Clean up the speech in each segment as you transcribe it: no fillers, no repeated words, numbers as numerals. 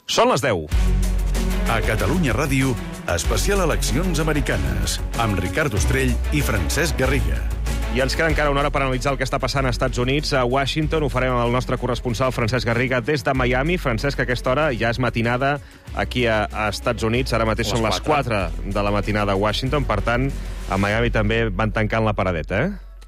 Són les 10. A Catalunya Ràdio, especial eleccions americanes, amb Ricard Ostrell i Francesc Garriga. I ens queda encara una hora per analitzar el que està passant als Estats Units. A Washington ho farem amb el nostre corresponsal Francesc Garriga des de Miami. Francesc, a aquesta hora ja és matinada aquí a Estats Units. Ara mateix són les 4 de la matinada a Washington. Per tant, a Miami també van tancant la paradeta,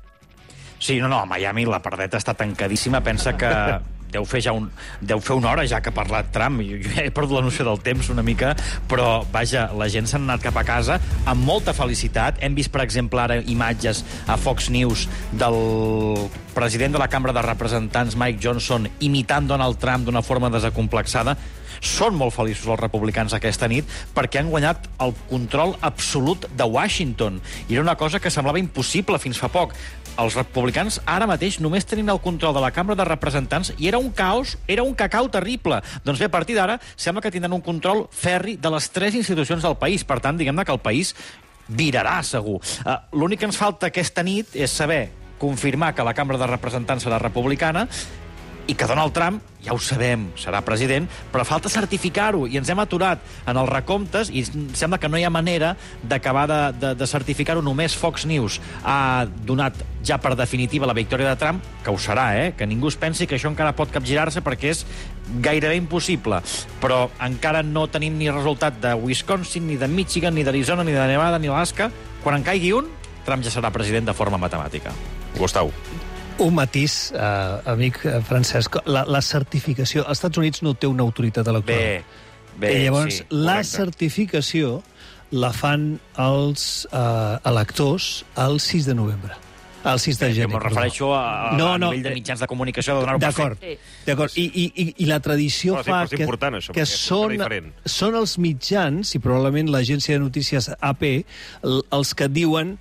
Sí, no, a Miami la paradeta està tancadíssima. Pensa que deu fer una hora ja que ha parlat Trump. Jo he perdut la noció del temps una mica, però, vaja, la gent s'ha anat cap a casa amb molta felicitat. Hem vist, per exemple, ara imatges a Fox News del president de la Cambra de Representants, Mike Johnson, imitant Donald Trump d'una forma desacomplexada. Són molt feliços els republicans aquesta nit perquè han guanyat el control absolut de Washington. I era una cosa que semblava impossible fins fa poc. Els republicans ara mateix només tenien el control de la Cambra de Representants i era un caos, era un cacau terrible. Doncs bé, a partir d'ara sembla que tindran un control ferri de les 3 institucions del país. Per tant, diguem-ne que el país virarà, segur. L'únic que ens falta aquesta nit és saber confirmar que la Cambra de Representants serà republicana i que Donald Trump, ja ho sabem, serà president, però falta certificar-ho, i ens hem aturat en els recomptes, i sembla que no hi ha manera d'acabar de certificar-ho. Només Fox News ha donat ja per definitiva la victòria de Trump, que ho serà, que ningú es pensi que això encara pot capgirar-se, perquè és gairebé impossible. Però encara no tenim ni resultat de Wisconsin, ni de Michigan, ni d'Arizona, ni de Nevada, ni Alaska. Quan en caigui un, Trump ja serà president de forma matemàtica. Gustau. Un matís, amic Francesc. La certificació... Als Estats Units no té una autoritat electoral. Bé, i llavors, sí, la correcte. certificació la fan els electors el 6 de novembre. El 6 de gener. Me'n refereixo a nivell de mitjans de comunicació de donar-ho per fet. D'acord. I la tradició fa és important, això, que són els mitjans, i probablement l'agència de notícies AP, els que diuen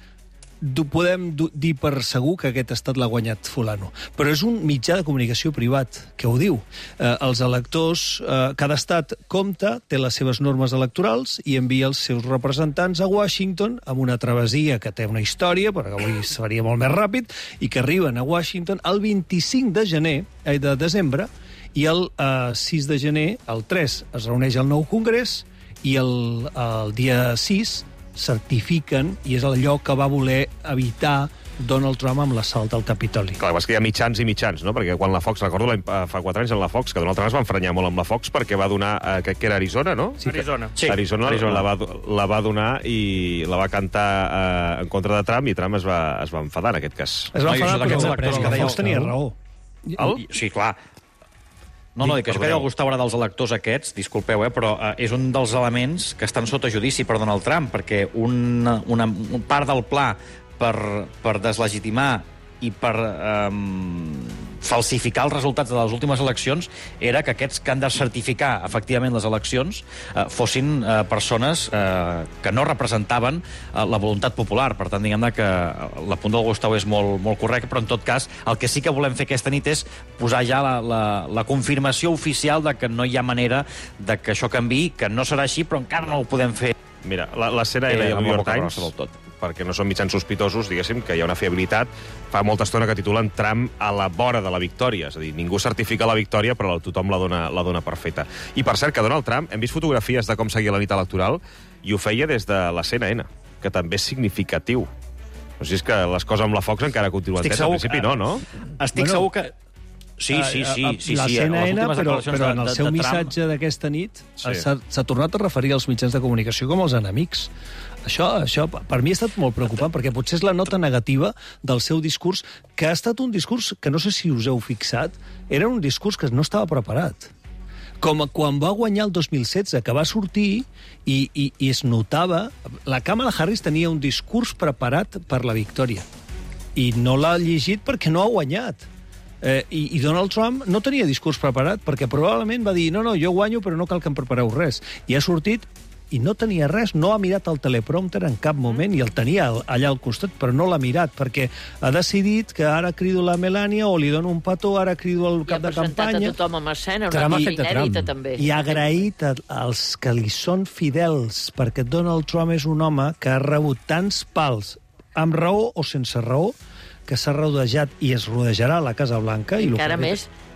podem dir per segur que aquest estat l'ha guanyat fulano. Però és un mitjà de comunicació privat que ho diu. Els electors, cada estat compta, té les seves normes electorals i envia els seus representants a Washington amb una travessia que té una història, perquè avui seria molt més ràpid, i que arriben a Washington el 25 de desembre, i el 6 de gener, el 3, es reuneix el nou Congrés, i el dia 6 certifiquen, i és allò que va voler evitar Donald Trump amb l'assalt al Capitoli. Clar, és que hi ha mitjans i mitjans, no? Perquè quan la Fox, recordo fa 4 anys en la Fox, que Donald Trump es va enfrenyar molt amb la Fox perquè va donar, crec que era Arizona, no? Sí, Arizona. La va donar i la va cantar en contra de Trump, i Trump es va enfadar en aquest cas. Es va enfadar d'aquests però electors que la deia Fox tenia raó. Sí, clar. No, que això que deia el Gustau ara dels electors aquests, disculpeu, però és un dels elements que estan sota judici per Donald Trump, perquè una part del pla per deslegitimar i per falsificar els resultats de les últimes eleccions era que aquests que han de certificar efectivament les eleccions fossin persones que no representaven la voluntat popular. Per tant, diguem-ne que l'apunt del Gustau és molt, molt correcte, però en tot cas el que sí que volem fer aquesta nit és posar ja la confirmació oficial de que no hi ha manera de que això canviï, que no serà així, però encara no ho podem fer. Mira, la CNN i el New York Times, perquè no són mitjans sospitosos, diguéssim, que hi ha una fiabilitat. Fa molta estona que titulen Trump a la vora de la victòria. És a dir, ningú certifica la victòria, però tothom la dona per feta. I, per cert, que Donald Trump, hem vist fotografies de com seguia la nit electoral, i ho feia des de la CNN, que també és significatiu. No sé si és que les coses amb la Fox encara continuen tens. Al principi no? Estic segur que... Sí. La CNN, però en el seu missatge d'aquesta nit s'ha tornat a referir als mitjans de comunicació com els enemics. Això per mi ha estat molt preocupant, perquè potser és la nota negativa del seu discurs, que ha estat un discurs que no sé si us heu fixat, era un discurs que no estava preparat. Com quan va guanyar el 2016, que va sortir i es notava... La Kamala Harris tenia un discurs preparat per la victòria, i no l'ha llegit perquè no ha guanyat. I Donald Trump no tenia discurs preparat, perquè probablement va dir no, jo guanyo, però no cal que em prepareu res. I ha sortit i no tenia res, no ha mirat el teleprompter en cap moment, i el tenia allà al costat, però no l'ha mirat, perquè ha decidit que ara crido la Melania o li dono un petó, ara crido el cap de campanya. I ha presentat a tothom amb escena, una cosa inèdita, també. I ha agraït als que li són fidels, perquè Donald Trump és un home que ha rebut tants pals, amb raó o sense raó, que s'ha rodejat i es rodejarà a la Casa Blanca. I encara més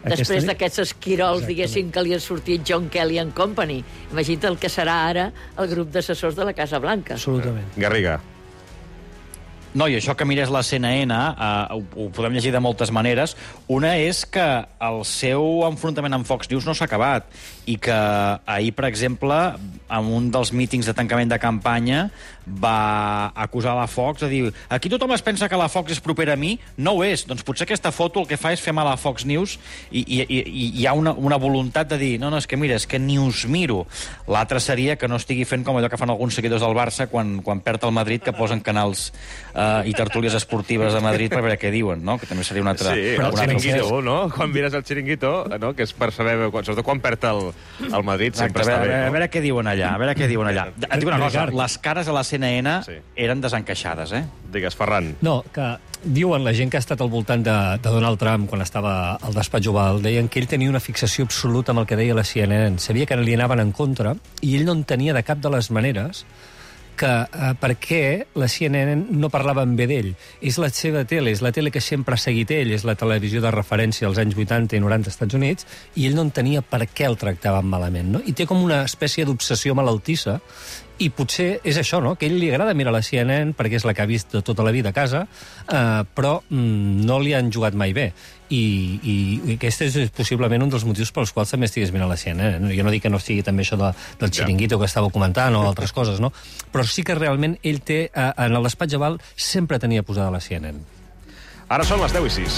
Després d'aquests esquirols, diguéssim, que li han sortit John Kelly and Company. Imagina't el que serà ara el grup d'assessors de la Casa Blanca. Absolutament. Garriga. No, i això que mires la CNN ho podem llegir de moltes maneres. Una és que el seu enfrontament amb Fox News no s'ha acabat i que ahir, per exemple, en un dels mítings de tancament de campanya va acusar la Fox de dir aquí tothom es pensa que la Fox és propera a mi, no ho és. Doncs potser aquesta foto el que fa és fer mal a Fox News i hi ha una voluntat de dir no, és que mira, és que ni us miro. L'altre seria que no estigui fent com allò que fan alguns seguidors del Barça quan perd el Madrid, que posen canals i tertúlies esportives a Madrid per veure què diuen, no? Que també seria una altra... Sí, el xiringuito, no? Quan mires el xiringuito, no? Que és per saber, sobretot quan perd el Madrid, sempre està bé. A veure què diuen allà, Et dic una cosa, les cares a la CNN eren desencaixades, Digues, Ferran. No, que diuen la gent que ha estat al voltant de Donald Trump quan estava al despatx Oval, deien que ell tenia una fixació absoluta amb el que deia la CNN. Sabia que li anaven en contra i ell no entenia de cap de les maneres que per què la CNN no parlaven bé d'ell. És la seva tele, és la tele que sempre ha seguit ell, és la televisió de referència als anys 80 i 90 als Estats Units, i ell no entenia per què el tractaven malament, no? I té com una espècie d'obsessió malaltissa, i potser és això, no? Que a ell li agrada mirar la CNN perquè és la que ha vist tota la vida a casa, però no li han jugat mai bé. I aquest és possiblement un dels motius pels quals també estigués mirant la CNN. Jo no dic que no sigui també això del xiringuito que estàveu comentant o altres coses, no? Però sí que realment ell té, en el despatx Oval, sempre tenia posada la CNN. Ara són les 10:06.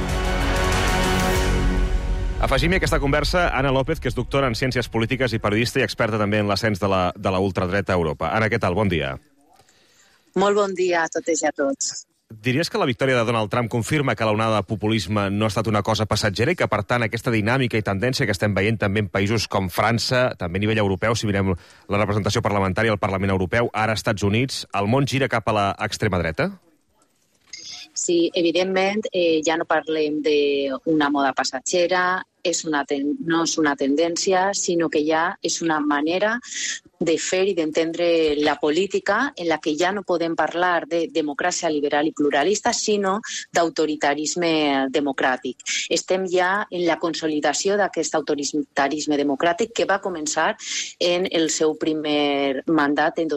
Afegim-hi aquesta conversa Anna López, que és doctora en Ciències Polítiques i periodista i experta també en l'ascens de la ultradreta a Europa. Anna, què tal? Bon dia. Molt bon dia a totes i a tots. Diries que la victòria de Donald Trump confirma que l'onada de populisme no ha estat una cosa passatgera i que, per tant, aquesta dinàmica i tendència que estem veient també en països com França, també a nivell europeu, si mirem la representació parlamentària al Parlament Europeu, ara als Estats Units, el món gira cap a l'extrema dreta? Sí, evidentment, ja no parlem d'una moda passatgera, no és una tendència, sinó que ja és una manera de fer i d'entendre la política en la que ja no podem parlar de democràcia liberal i pluralista, sinó d'autoritarisme democràtic. Estem ja en la consolidació d'aquest autoritarisme democràtic que va començar en el seu primer mandat en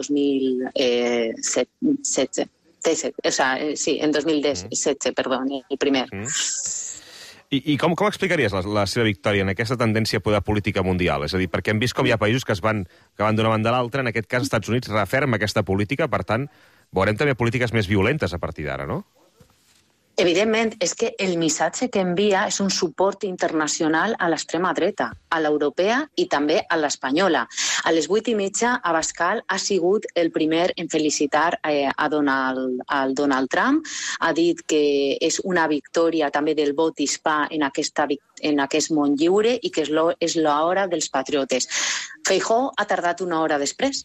2017. Sí, en 2017, perdó, el primer. I com explicaries la seva victòria en aquesta tendència a poder política mundial? És a dir, perquè hem vist com hi ha països que van d'una banda a l'altra, en aquest cas els Estats Units referma aquesta política, per tant, veurem també polítiques més violentes a partir d'ara, no? Evidentment, és que el missatge que envia és un suport internacional a l'extrema dreta, a l'europea i també a l'espanyola. A les 8:30, Abascal ha sigut el primer en felicitar al Donald Trump. Ha dit que és una victòria també del vot hispà en aquest món lliure i que és l'hora dels patriotes. Feijóo ha tardat una hora després.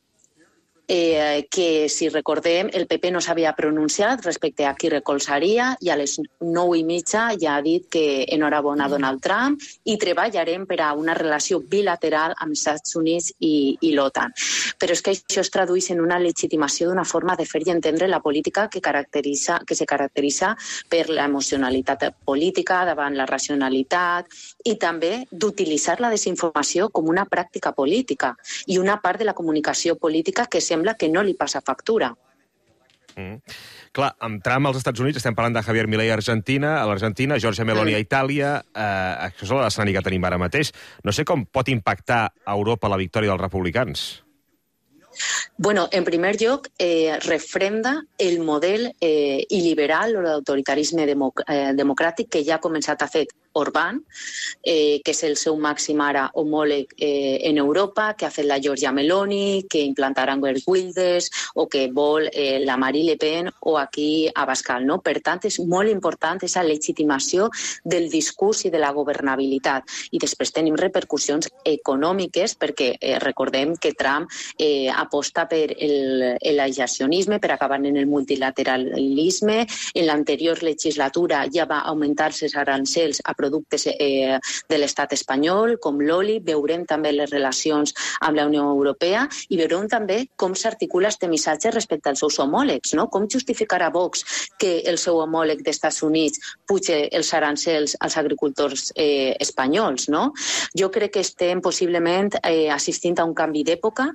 Que, si recordem, el PP no s'havia pronunciat respecte a qui recolzaria i a les 9:30 ja ha dit que enhorabona a Donald Trump i treballarem per a una relació bilateral amb els Estats Units i l'OTAN. Però és que això es tradueix en una legitimació d'una forma de fer i entendre la política que se caracteritza per l'emocionalitat política davant la racionalitat i també d'utilitzar la desinformació com una pràctica política i una part de la comunicació política que sembla que no li passa factura. Clar, amb Trump als Estats Units estem parlant de Javier Milei a l'Argentina, Giorgia Meloni a Itàlia, això és l'escenari que tenim ara mateix. No sé com pot impactar a Europa la victòria dels republicans. Bueno, en primer lloc, refrenda el model il·liberal o l'autoritarisme democràtic que ja ha començat a fer Orbán, que és el seu màxim ara homòleg en Europa, que ha fet la Giorgia Meloni, que implantarà Geert Wilders o que vol la Marine Le Pen o aquí Abascal, no? Per tant, és molt important aquesta legitimació del discurs i de la governabilitat. I després tenim repercussions econòmiques perquè recordem que Trump aposta per l'aixacionisme, per acabar en el multilateralisme. En l'anterior legislatura ja va augmentar-se els arancels a productes de l'estat espanyol, com l'oli, veurem també les relacions amb la Unió Europea i veurem també com s'articula este missatge respecte als seus homòlegs, no? Com justificarà Vox que el seu homòleg dels Estats Units puja els arancels als agricultors espanyols, no? Jo crec que estem possiblement assistint a un canvi d'època,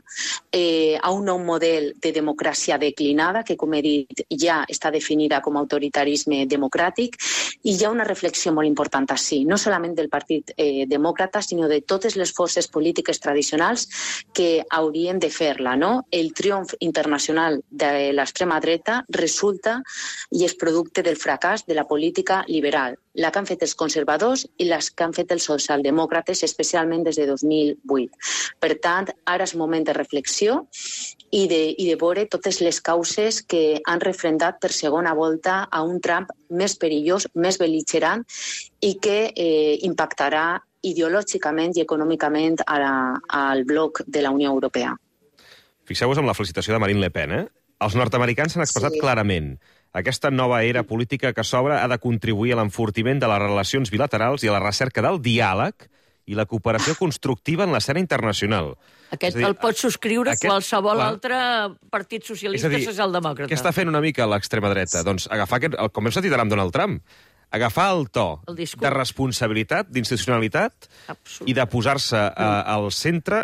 a un nou model de democràcia declinada, que, com he dit, ja està definida com a autoritarisme democràtic, i hi ha una reflexió molt important així, no solament del Partit Demòcrata, sinó de totes les forces polítiques tradicionals que haurien de fer-la, no? El triomf internacional de l'extrema dreta resulta i és producte del fracàs de la política liberal, la que han fet els conservadors i les que han fet els socialdemòcrates, especialment des de 2008. Per tant, ara és moment de reflexió i de veure totes les causes que han refrendat per segona volta a un Trump més perillós, més bel·ligerant i que impactarà ideològicament i econòmicament al bloc de la Unió Europea. Fixeu-vos en la felicitació de Marine Le Pen, eh? Els nord-americans s'han expressat clarament. Aquesta nova era política que s'obre ha de contribuir a l'enfortiment de les relacions bilaterals i a la recerca del diàleg i la cooperació constructiva en l'escena internacional. Aquest el pot subscriure qualsevol altre partit socialista socialdemòcrata. Què està fent una mica l'extrema dreta? Doncs agafar com hem sentit ara amb Donald Trump, agafar el to de responsabilitat, d'institucionalitat i de posar-se al centre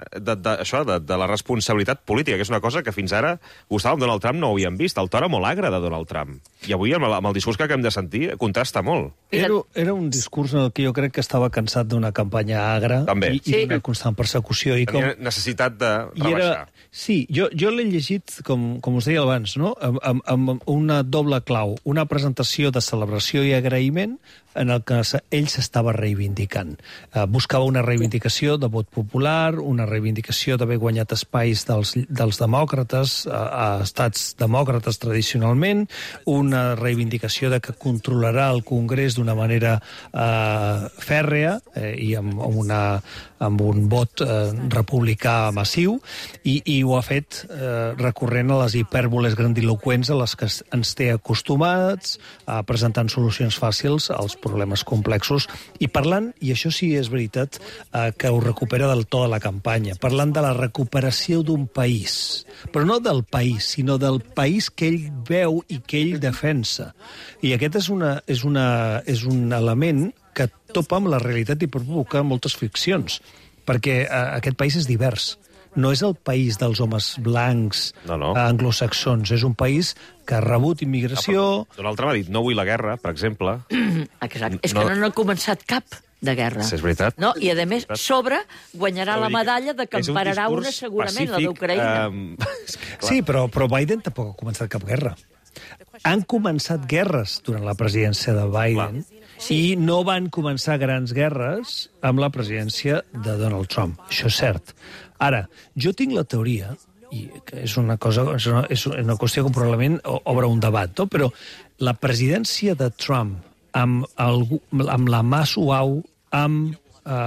de la responsabilitat política, que és una cosa que fins ara, Gustavo, amb Donald Trump no ho havíem vist. El to era molt agre de Donald Trump. I avui, amb el discurs que acabem de sentir, contrasta molt. Era un discurs en el que jo crec que estava cansat d'una campanya agra i d'una constant persecució. Tenia necessitat de rebaixar. Sí, jo l'he llegit, com us deia abans, no? Amb una doble clau, una presentació de celebració i agraïment en el que ell s'estava reivindicant. Buscava una reivindicació de vot popular, una reivindicació d'haver guanyat espais dels demòcrates, a estats demòcrates tradicionalment, una reivindicació de que controlarà el Congrés d'una manera fèrrea i amb un vot republicà massiu, i ho ha fet recorrent a les hipèrboles grandiloqüents a les que ens té acostumats, presentant solucions fàcils als problemes complexos i parlant, i això sí és veritat, que ho recupera del to de la campanya, parlant de la recuperació d'un país, però no del país, sinó del país que ell veu i que ell defensa. I aquest és un element que topa amb la realitat i pot provocar moltes friccions, perquè aquest país és divers. No és el país dels homes blancs anglosaxons, és un país que ha rebut immigració... Donald Trump ha dit, no vull la guerra, per exemple. Exacte. És que no n'ha començat cap de guerra. Sí, és veritat. No? I, a més, sobre guanyarà la medalla de que en pararà una segurament, la d'Ucraïna. Sí, però Biden tampoc ha començat cap guerra. Han començat guerres durant la presidència de Biden i no van començar grans guerres amb la presidència de Donald Trump. Això és cert. Ara, jo tinc la teoria, i és una qüestió que probablement obre un debat, no? Però la presidència de Trump amb la mà suau amb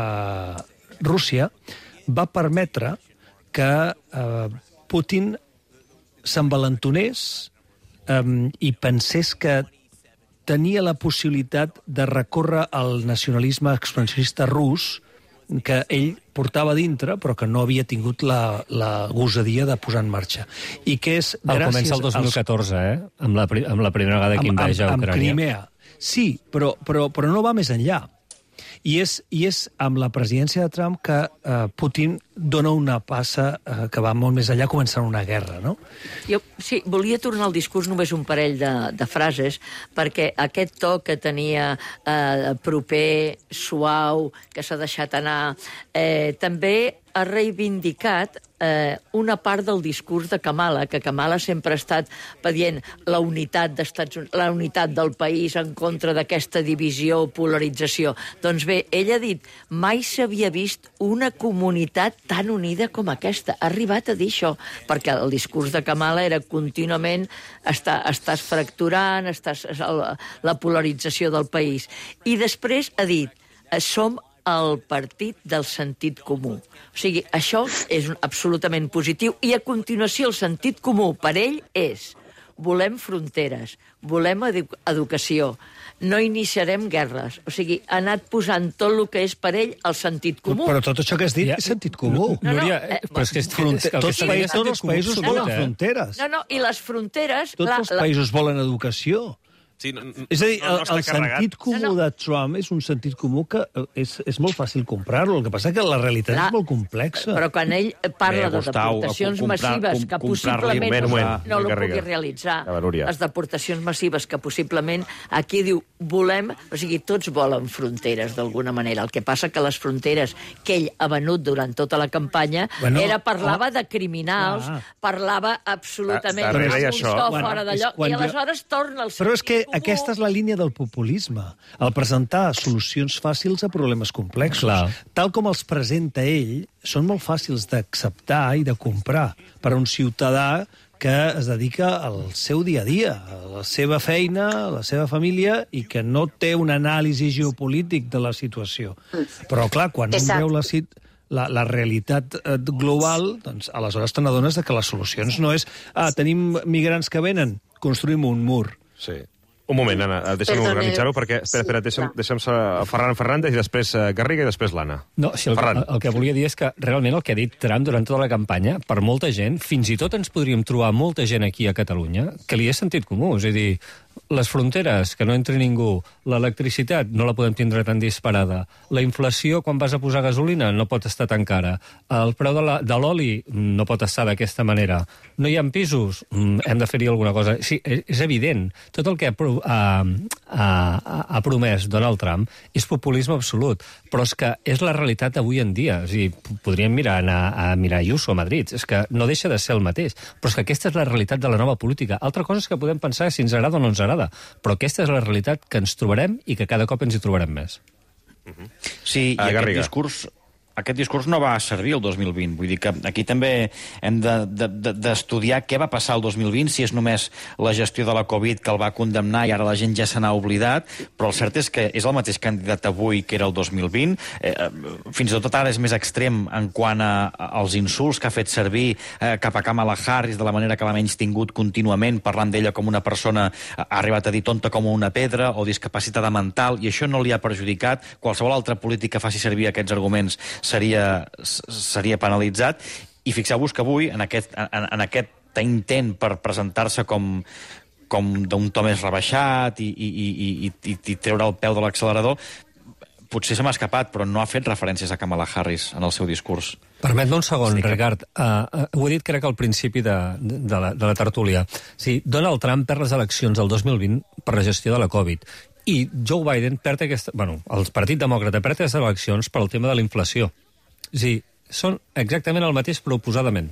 Rússia va permetre que Putin s'envalentonés i pensés que tenia la possibilitat de recórrer al nacionalisme expansionista rus que ell portava dintre, però que no havia tingut la gosadia de posar en marxa. I que és gràcies... Comença el 2014, amb la primera vegada que invaja Ucrània. Amb Crimea. Sí, però no va més enllà. I és amb la presidència de Trump que Putin dona una passa que va molt més enllà, començant una guerra, no? Jo volia tornar al discurs només un parell de frases, perquè aquest to que tenia proper, suau, que s'ha deixat anar, també ha reivindicat una part del discurs de Kamala, que Kamala sempre ha estat pedint la unitat la unitat del país en contra d'aquesta divisió o polarització. Doncs bé, ell ha dit, mai s'havia vist una comunitat tan unida com aquesta. Ha arribat a dir això, perquè el discurs de Kamala era contínuament estàs fracturant, la polarització del país. I després ha dit, som el partit del sentit comú. O sigui, això és absolutament positiu. I a continuació el sentit comú per ell és volem fronteres, volem educació, no iniciarem guerres. O sigui, ha anat posant tot el que és per ell el sentit comú. Però tot això que has dit és sentit comú. Núria, però és que tots els països volen fronteres. No, i les fronteres... Tots els països volen educació. Sí, és a dir, el sentit comú de Trump és un sentit comú que és molt fàcil comprar-lo. El que passa que la realitat és molt complexa. Però quan ell parla de deportacions massives que possiblement no ho pugui realitzar, les deportacions massives que possiblement aquí diu volem, o sigui, tots volen fronteres d'alguna manera. El que passa que les fronteres que ell ha venut durant tota la campanya parlava de criminals, parlava absolutament d'un so fora de lloc, i aleshores torna al sentit comú. Però és que aquesta és la línia del populisme, el presentar solucions fàcils a problemes complexos. Tal com els presenta ell, són molt fàcils d'acceptar i de comprar per a un ciutadà que es dedica al seu dia a dia, a la seva feina, a la seva família, i que no té un anàlisi geopolític de la situació. Però, clar, quan un veu la realitat global, doncs aleshores te n'adones que les solucions no és tenim migrants que venen, construïm un mur. Sí. Un moment, Anna, deixa'm organitzar-ho, perquè... Espera, deixa'm Ferran Fernández, i després Garriga, i després l'Anna. No, si el que volia dir és que realment el que ha dit Trump durant tota la campanya, per molta gent, fins i tot ens podríem trobar molta gent aquí a Catalunya, que li és sentit comú. És a dir, les fronteres, que no entri ningú, l'electricitat no la podem tindre tan disparada, la inflació quan vas a posar gasolina no pot estar tan cara, el preu de l'oli no pot estar d'aquesta manera, no hi ha pisos, hem de fer-hi alguna cosa. Sí, és evident. Tot el que ha promès Donald Trump és populisme absolut, però és que és la realitat avui en dia. És a dir, podríem anar a mirar Ayuso a Madrid, és que no deixa de ser el mateix, però és que aquesta és la realitat de la nova política. Altra cosa és que podem pensar si ens agrada o no ens agrada, però aquesta és la realitat que ens trobarem i que cada cop ens hi trobarem més. Sí, i aquest discurs no va servir el 2020. Vull dir que aquí també hem d'estudiar què va passar el 2020, si és només la gestió de la Covid que el va condemnar i ara la gent ja se n'ha oblidat, però el cert és que és el mateix candidat avui que era el 2020. Fins i tot ara és més extrem en quant als insults que ha fet servir cap a Kamala Harris, de la manera que l'ha menystingut contínuament, parlant d'ella com una persona, ha arribat a dir tonta com una pedra o discapacitada mental, i això no li ha perjudicat. Qualsevol altre polític que faci servir aquests arguments seria penalitzat, i fixeu-vos que avui, en aquest intent per presentar-se com d'un to més rebaixat i treure el peu de l'accelerador, potser se m'ha escapat, però no ha fet referències a Kamala Harris en el seu discurs. Permet-me un segon, Ricard. Ho he dit, crec, al principi de la tertúlia. Sí, Donald Trump perd les eleccions del 2020 per la gestió de la Covid, i Joe Biden perd el Partit Demòcrata perd aquestes eleccions per al tema de la inflació. És a dir, són exactament el mateix, però oposadament.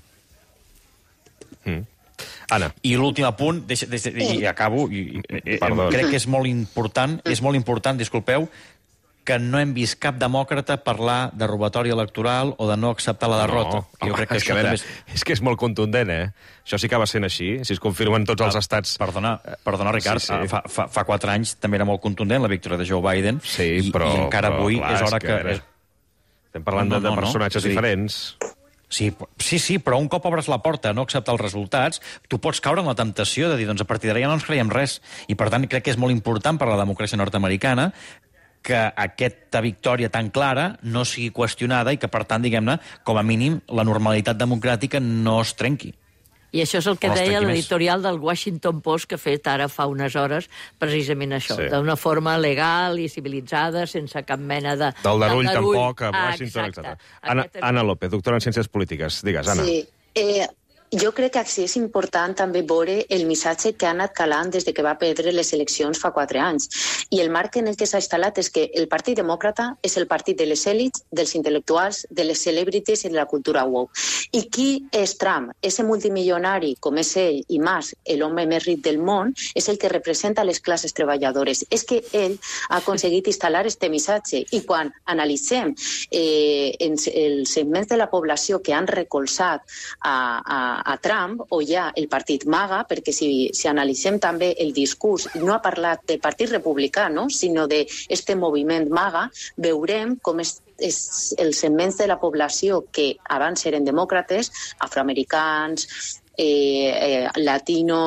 Anna. I l'últim apunt, i acabo, crec que és molt important, disculpeu, que no hem vist cap demòcrata parlar de robatori electoral o de no acceptar la derrota. Jo crec que això també és que és molt contundent, Això sí que va sent així, si es confirmen tots els estats... Perdona, Ricard, fa 4 anys també era molt contundent la victòria de Joe Biden, i encara avui és hora que... Estem parlant de personatges diferents... Sí, però un cop obres la porta a no acceptar els resultats, tu pots caure en la temptació de dir, doncs a partir d'ara ja no ens creiem res. I per tant crec que és molt important per a la democràcia nord-americana que aquesta victòria tan clara no sigui qüestionada i que, per tant, diguem-ne, com a mínim, la normalitat democràtica no es trenqui. I això és el que deia l'editorial del Washington Post, que ha fet ara fa unes hores, precisament això, d'una forma legal i civilitzada, sense cap mena de... Del darull tampoc, a Washington, etc. Anna López, doctora en Ciències Polítiques. Digues, Anna. Sí, jo crec que així és important també veure el missatge que ha anat calant des que va perdre les eleccions fa 4 anys. I el marc en el que s'ha instal·lat és que el Partit Demòcrata és el partit de les èlits, dels intel·lectuals, de les celebrities i de la cultura woke. I qui és Trump? Ese multimilionari, com és ell, i més l'home més ric del món, és el que representa les classes treballadores. És que ell ha aconseguit instal·lar este missatge. I quan analitzem els segments de la població que han recolzat a Trump, o ja el partit MAGA, perquè si analitzem també el discurs, no ha parlat del partit republicà, sinó d'este moviment MAGA, veurem com els segments de la població que abans eren demòcrates, afroamericans, latinos,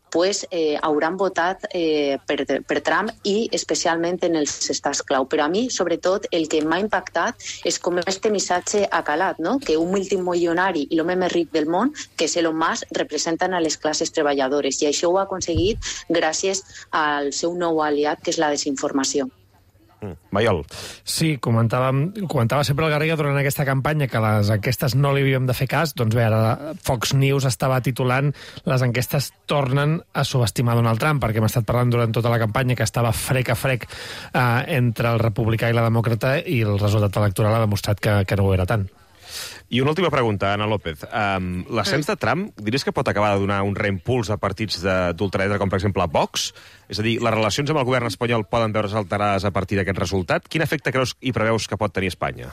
pues, hauran votat per Trump i especialment en els estats clau. Però a mi, sobretot, el que m'ha impactat és com este missatge ha calat, no? Que un multimilionari i l'home més ric del món, que és Elon Musk, representen a les classes treballadores, i això ho ha aconseguit gràcies al seu nou aliat, que és la desinformació. Maiol. Sí, comentava sempre el Garriga durant aquesta campanya que les enquestes no li havíem de fer cas. Doncs bé, ara Fox News estava titulant les enquestes tornen a subestimar Donald Trump, perquè hem estat parlant durant tota la campanya que estava frec a frec entre el republicà i la demòcrata, i el resultat electoral ha demostrat que no ho era tant. I una última pregunta, Ana López. L'ascens de Trump, diries que pot acabar de donar un reimpuls a partits d'ultradreta, com per exemple Vox? És a dir, les relacions amb el govern espanyol poden veure's alterades a partir d'aquest resultat? Quin efecte creus i preveus que pot tenir Espanya?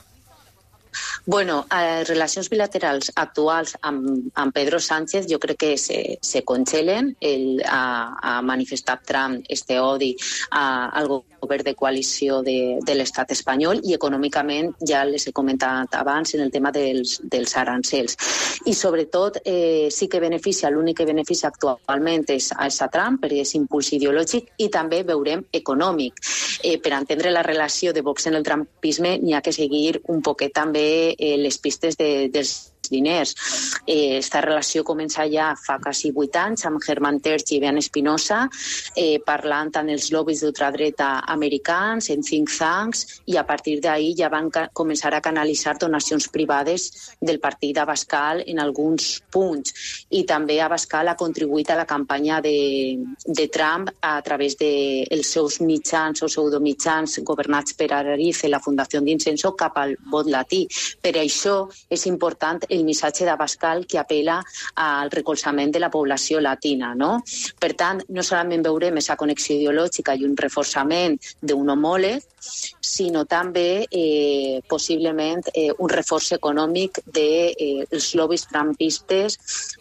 Bueno, relacions bilaterals actuals amb Pedro Sánchez jo crec que se congelen. Ell ha manifestat Trump este odi al govern de coalició de l'estat espanyol, i econòmicament ja les he comentat abans en el tema dels arancels. I sobretot sí que beneficia, l'únic que beneficia actualment és a Trump, perquè és impuls ideològic, i també veurem econòmic. Per entendre la relació de Vox en el trumpisme n'hi ha que seguir un poquet també les pistes dels diners. Esta relació comença ja fa quasi 8 anys amb Herman Tertsch i Ben Espinosa, parlant amb els lobbies d'ultradreta americans, en think tanks, i a partir d'ahir ja van començar a canalitzar donacions privades del partit Abascal en alguns punts. I també Abascal ha contribuït a la campanya de Trump a través dels seus mitjans o pseudomitjans governats per Arariz i la Fundació d'Incenso cap al vot latí. Per això és important el missatge d'Abascal, que apela al recolzament de la població latina, no? Per tant, no solament veurem aquesta connexió ideològica i un reforçament d'un homòleg, sinó també possiblement un reforç econòmic dels lobbies trumpistes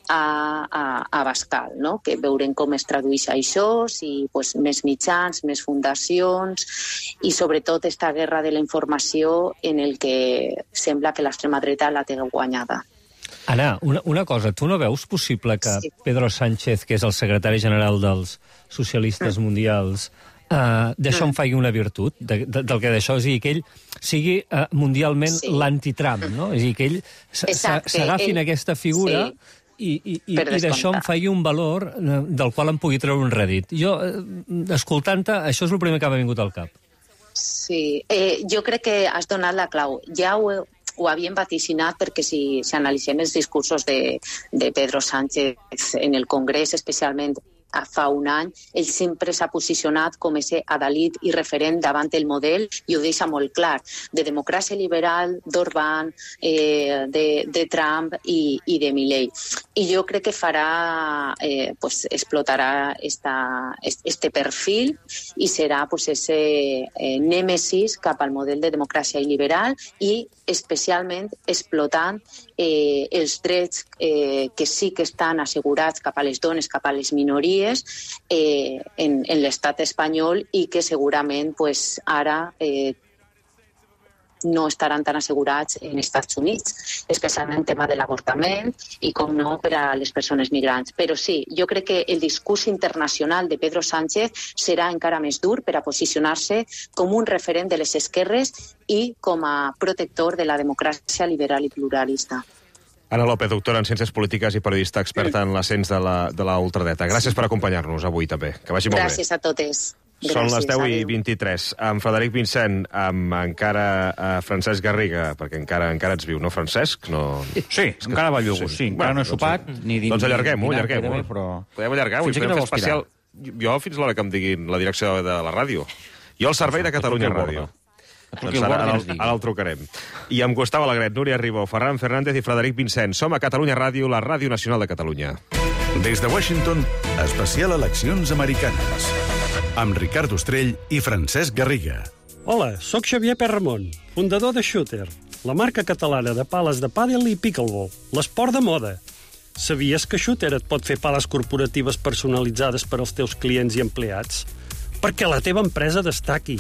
a Abascal, no? Que veurem com es tradueix això, si més mitjans, més fundacions, i sobretot esta guerra de la informació en el que sembla que l'extrema dreta la té guanyada. Anna, una cosa, tu no veus possible que Pedro Sánchez, que és el secretari general dels socialistes mundials, d'això en faci una virtut, del que d'això, és a dir, que ell sigui mundialment l'anti-Trump, no? És a dir, que ell s'agafin aquesta figura i d'això en faci un valor del qual en pugui treure un rèdit. Jo, escoltant-te, això és el primer que m'ha vingut al cap. Sí, jo crec que has donat la clau. Ja ho havíem vaticinat, perquè si analitzem els discursos de Pedro Sánchez en el Congrés, especialment fa un any, ell sempre s'ha posicionat com ese adalid i referent davant el model, i ho deixa molt clar, de democràcia liberal, d'Orbán, de Trump i de Milei. I jo crec que explotarà este perfil i serà ese nèmesis cap al model de democràcia liberal, i especialment explotant els drets que sí que estan assegurats cap a les dones, cap a les minories en l'estat espanyol, i que segurament ara no estaran tan assegurats en Estats Units, especialment en tema de l'avortament i, com no, per a les persones migrants. Però sí, jo crec que el discurs internacional de Pedro Sánchez serà encara més dur per a posicionar-se com un referent de les esquerres i com a protector de la democràcia liberal i pluralista. Ana López, doctora en Ciències Polítiques i periodista experta en l'ascens de la ultradreta. Gràcies per acompanyar-nos avui també. Que vagi molt bé. Gràcies a totes. Són les 10:23. Amb Frederic Vincent, amb encara Francesc Garriga, perquè encara ets viu, no, Francesc? No... Sí, encara va llugos, sí. Encara no he sopat. Doncs allarguem-ho. Podem allargar-ho i podem fer especial. Jo fins l'hora que em diguin la direcció de la ràdio. Jo al servei de Catalunya Ràdio. Doncs ara el trucarem. I amb Gustavo Alegret, Núria Ribó, Ferran Fernández i Frederic Vincent. Som a Catalunya Ràdio, la ràdio nacional de Catalunya. Des de Washington, especial eleccions americanes. Amb Ricard Ostrell i Francesc Garriga. Hola, sóc Xavier Perramon, fundador de Shooter, la marca catalana de pales de pàdel i pickleball, l'esport de moda. Sabies que Shooter et pot fer pales corporatives personalitzades per als teus clients i empleats? Perquè la teva empresa destaqui.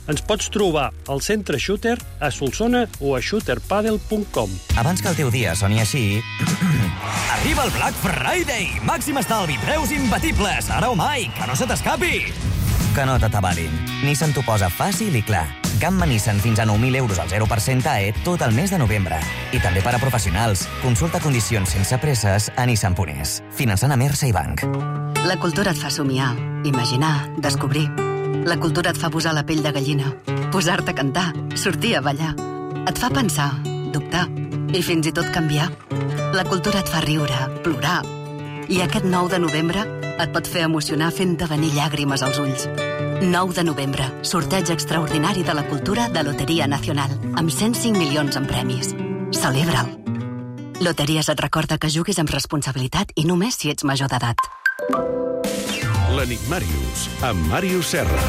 Ens pots trobar al centre Shooter, a Solsona o a shooterpadel.com. Abans que el teu dia soni així... Arriba el Black Friday! Màxim estalvi, preus imbatibles! Ara o mai, que no se t'escapi! Que no t'atabalin. Nissan t'ho posa fàcil i clar. Gamma Nissan fins a 9.000 euros al 0% AE tot el mes de novembre. I també per a professionals. Consulta condicions sense presses a nissan.es. Finançant a Mersa i Banc. La cultura et fa somiar, imaginar, descobrir. La cultura et fa posar la pell de gallina, posar-te a cantar, sortir a ballar. Et fa pensar, dubtar i fins i tot canviar. La cultura et fa riure, plorar. I aquest 9 de novembre et pot fer emocionar fent-te venir llàgrimes als ulls. 9 de novembre, sorteig extraordinari de la cultura de Loteria Nacional, amb 105 milions en premis. Celebra'l. Loteries et recorda que juguis amb responsabilitat i només si ets major d'edat. L'Enigmàrius, amb Màrius Serra.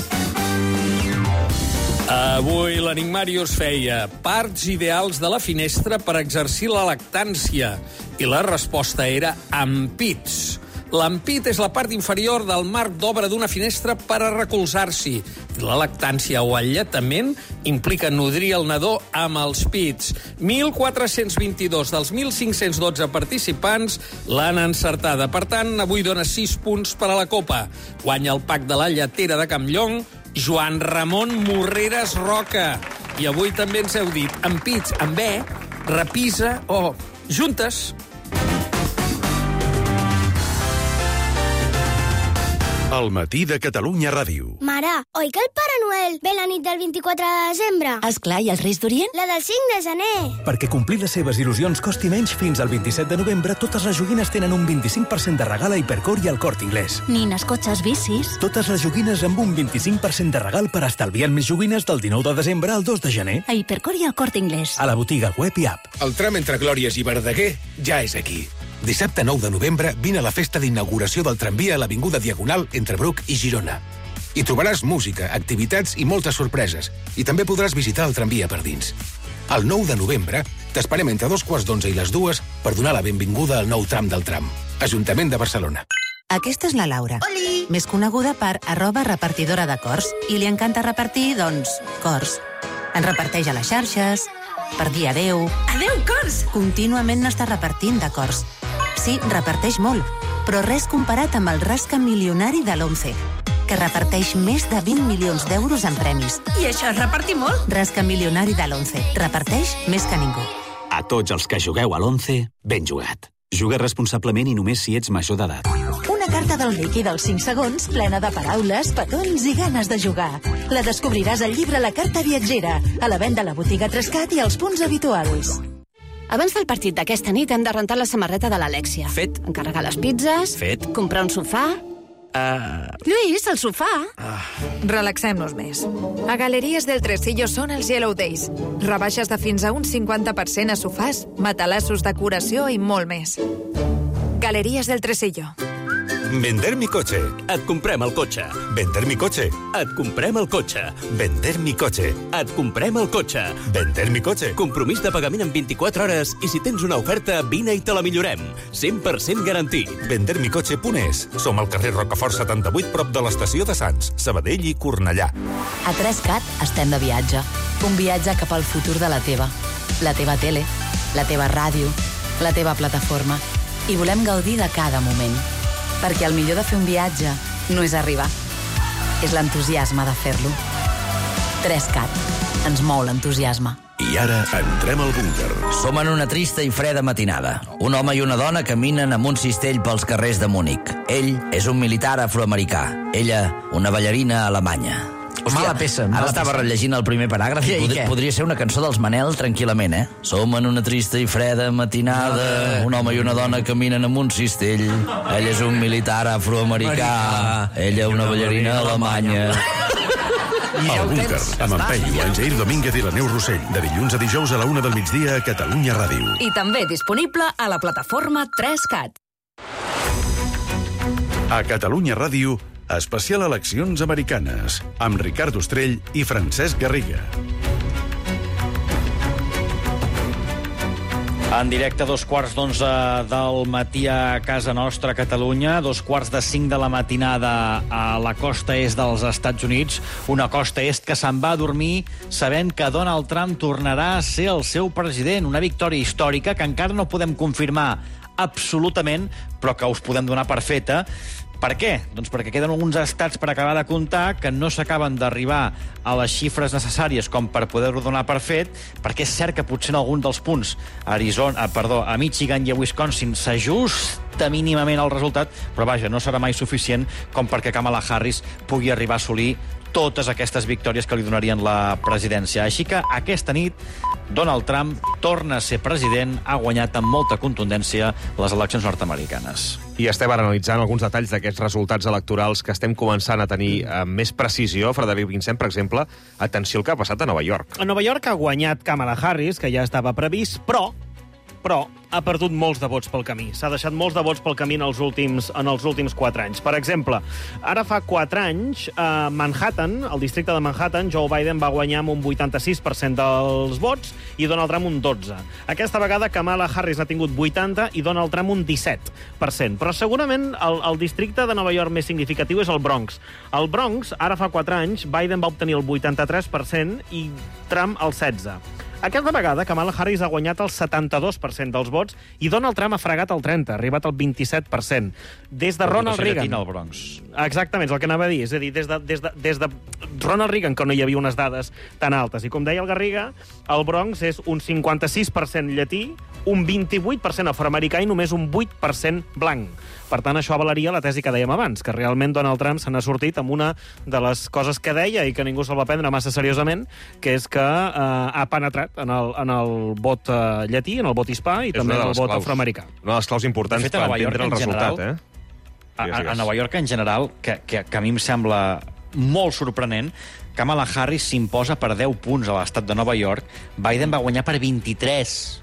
Avui l'Enigmàrius feia parts ideals de la finestra per exercir la lactància i la resposta era ampits. L'ampit és la part inferior del marc d'obra d'una finestra per a recolzar-s'hi. La lactància o alletament implica nodrir el nadó amb els pits. 1.422 dels 1.512 participants l'han encertada. Per tant, avui dona 6 punts per a la Copa. Guanya el pack de la lletera de Campllong Joan Ramon Morreres Roca. I avui també ens heu dit ampits amb E, repisa o juntes. El matí de Catalunya Ràdio. Mare, oi que el Pare Noel ve la nit del 24 de desembre? Esclar, i els Reis d'Orient? La del 5 de gener. Perquè complir les seves il·lusions costi menys fins al 27 de novembre, totes les joguines tenen un 25% de regal a Hipercor i al Corte Inglés. Nines, cotxes, bicis... Totes les joguines amb un 25% de regal per estalviar més joguines del 19 de desembre al 2 de gener. A Hipercor i al Corte Inglés. A la botiga web i app. El tram entre Glòries i Verdaguer ja és aquí. Dissabte 9 de novembre vine a la festa d'inauguració del tramvia a l'Avinguda Diagonal entre Bruc i Girona. Hi trobaràs música, activitats i moltes sorpreses. I també podràs visitar el tramvia per dins. El 9 de novembre t'esperem entre 2:15 i les 2 per donar la benvinguda al nou tram del tram. Ajuntament de Barcelona. Aquesta és la Laura. Oli! Més coneguda per @repartidora de cors. I li encanta repartir, doncs, cors. En reparteix a les xarxes, per dir adeu. Adeu, cors! Contínuament n'està repartint de cors. Sí, reparteix molt, però res comparat amb el rasca milionari de l'11, que reparteix més de 20 milions d'euros en premis. I això és repartir molt? Rasca milionari de l'11. Reparteix més que ningú. A tots els que jugueu a l'11, ben jugat. Juga responsablement i només si ets major d'edat. Una carta del Mickey dels 5 segons plena de paraules, petons i ganes de jugar. La descobriràs al llibre La carta viatgera, a la venda a la botiga Trescat i als punts habituals. Abans del partit d'aquesta nit hem de rentar la samarreta de l'Alexia. Fet. Encarregar les pizzas. Fet. Comprar un sofà. Lluís, el sofà. Relaxem-nos més. A Galeries del Tresillo són els Yellow Days. Rebaixes de fins a un 50% a sofàs, matalassos, decoració i molt més. Galeries del Tresillo. Vender mi coche. Et comprem el cotxe. Vender mi coche. Et comprem el cotxe. Vender mi coche. Et comprem el cotxe. Vender mi coche. Compromís de pagament en 24 hores i si tens una oferta, vine i te la millorem. 100% garantit. Vendermicoche.es. Som al carrer Rocafort 78, prop de l'estació de Sants, Sabadell i Cornellà. A 3CAT estem de viatge. Un viatge cap al futur de la teva. La teva tele, la teva ràdio, la teva plataforma. I volem gaudir de cada moment. Perquè el millor de fer un viatge no és arribar. És l'entusiasme de fer-lo. 3CAT. Ens mou l'entusiasme. I ara entrem al búnquer. Som en una trista i freda matinada. Un home i una dona caminen amb un cistell pels carrers de Múnich. Ell és un militar afroamericà. Ella, una ballarina alemanya. Hòstia, mala peça. Ara estava rellegint el primer paràgraf i podria ser una cançó dels Manel tranquil·lament, eh? Som en una trista i freda matinada. Un home i una dona caminen amb un cistell. Ell és un militar afroamericà. Ella, una ballarina alemanya. El búnquer, amb en Peyu, en Jair Domínguez i la Neus Rossell, de dilluns a dijous a la 1 del migdia a Catalunya Ràdio. I també disponible a la plataforma 3CAT. A Catalunya Ràdio, especial eleccions americanes, amb Ricard Ostrell i Francesc Garriga. En directe, 2:15 del matí a casa nostra, a Catalunya, 2:45 de la matinada a la costa est dels Estats Units, una costa est que se'n va a dormir sabent que Donald Trump tornarà a ser el seu president. Una victòria històrica que encara no podem confirmar absolutament, però que us podem donar per feta. Per què? Doncs perquè queden alguns estats per acabar de comptar que no s'acaben d'arribar a les xifres necessàries com per poder-ho donar per fet, perquè és cert que potser en algun dels punts a Michigan i a Wisconsin s'ajusta mínimament el resultat, però vaja, no serà mai suficient com perquè Kamala Harris pugui arribar a assolir totes aquestes victòries que li donarien la presidència. Així que aquesta nit Donald Trump torna a ser president, ha guanyat amb molta contundència les eleccions nord-americanes. I estem analitzant alguns detalls d'aquests resultats electorals que estem començant a tenir més precisió. Frederic Vincent, per exemple, atenció al que ha passat a Nova York. A Nova York ha guanyat Kamala Harris, que ja estava previst, però ha perdut molts de vots pel camí. S'ha deixat molts de vots pel camí en els últims 4 anys. Per exemple, ara fa 4 anys, a Manhattan, al districte de Manhattan, Joe Biden va guanyar amb un 86% dels vots i Donald Trump un 12%. Aquesta vegada Kamala Harris n'ha tingut 80% i Donald Trump un 17%. Però segurament el districte de Nova York més significatiu és el Bronx. Al Bronx, ara fa 4 anys, Biden va obtenir el 83% i Trump el 16%. Aquesta vegada, Kamala Harris ha guanyat el 72% dels vots i Donald Trump ha fregat el 30%, ha arribat al 27%. Des de Ronald Reagan... al Bronx. Exactament, és el que anava a dir. És a dir, des de Ronald Reagan, que no hi havia unes dades tan altes. I com deia el Garriga, el Bronx és un 56% llatí, un 28% afroamericà i només un 8% blanc. Per tant, això avalaria la tesi que dèiem abans, que realment Donald Trump se n'ha sortit amb una de les coses que deia i que ningú se'l va prendre massa seriosament, que és que ha penetrat en el vot llatí, en el vot hispà i també en el vot afroamericà. Una de les claus importants per entendre el resultat, A Nova York, en general, que a mi em sembla molt sorprenent, Kamala Harris s'imposa per 10 punts a l'estat de Nova York. Biden va guanyar per 23.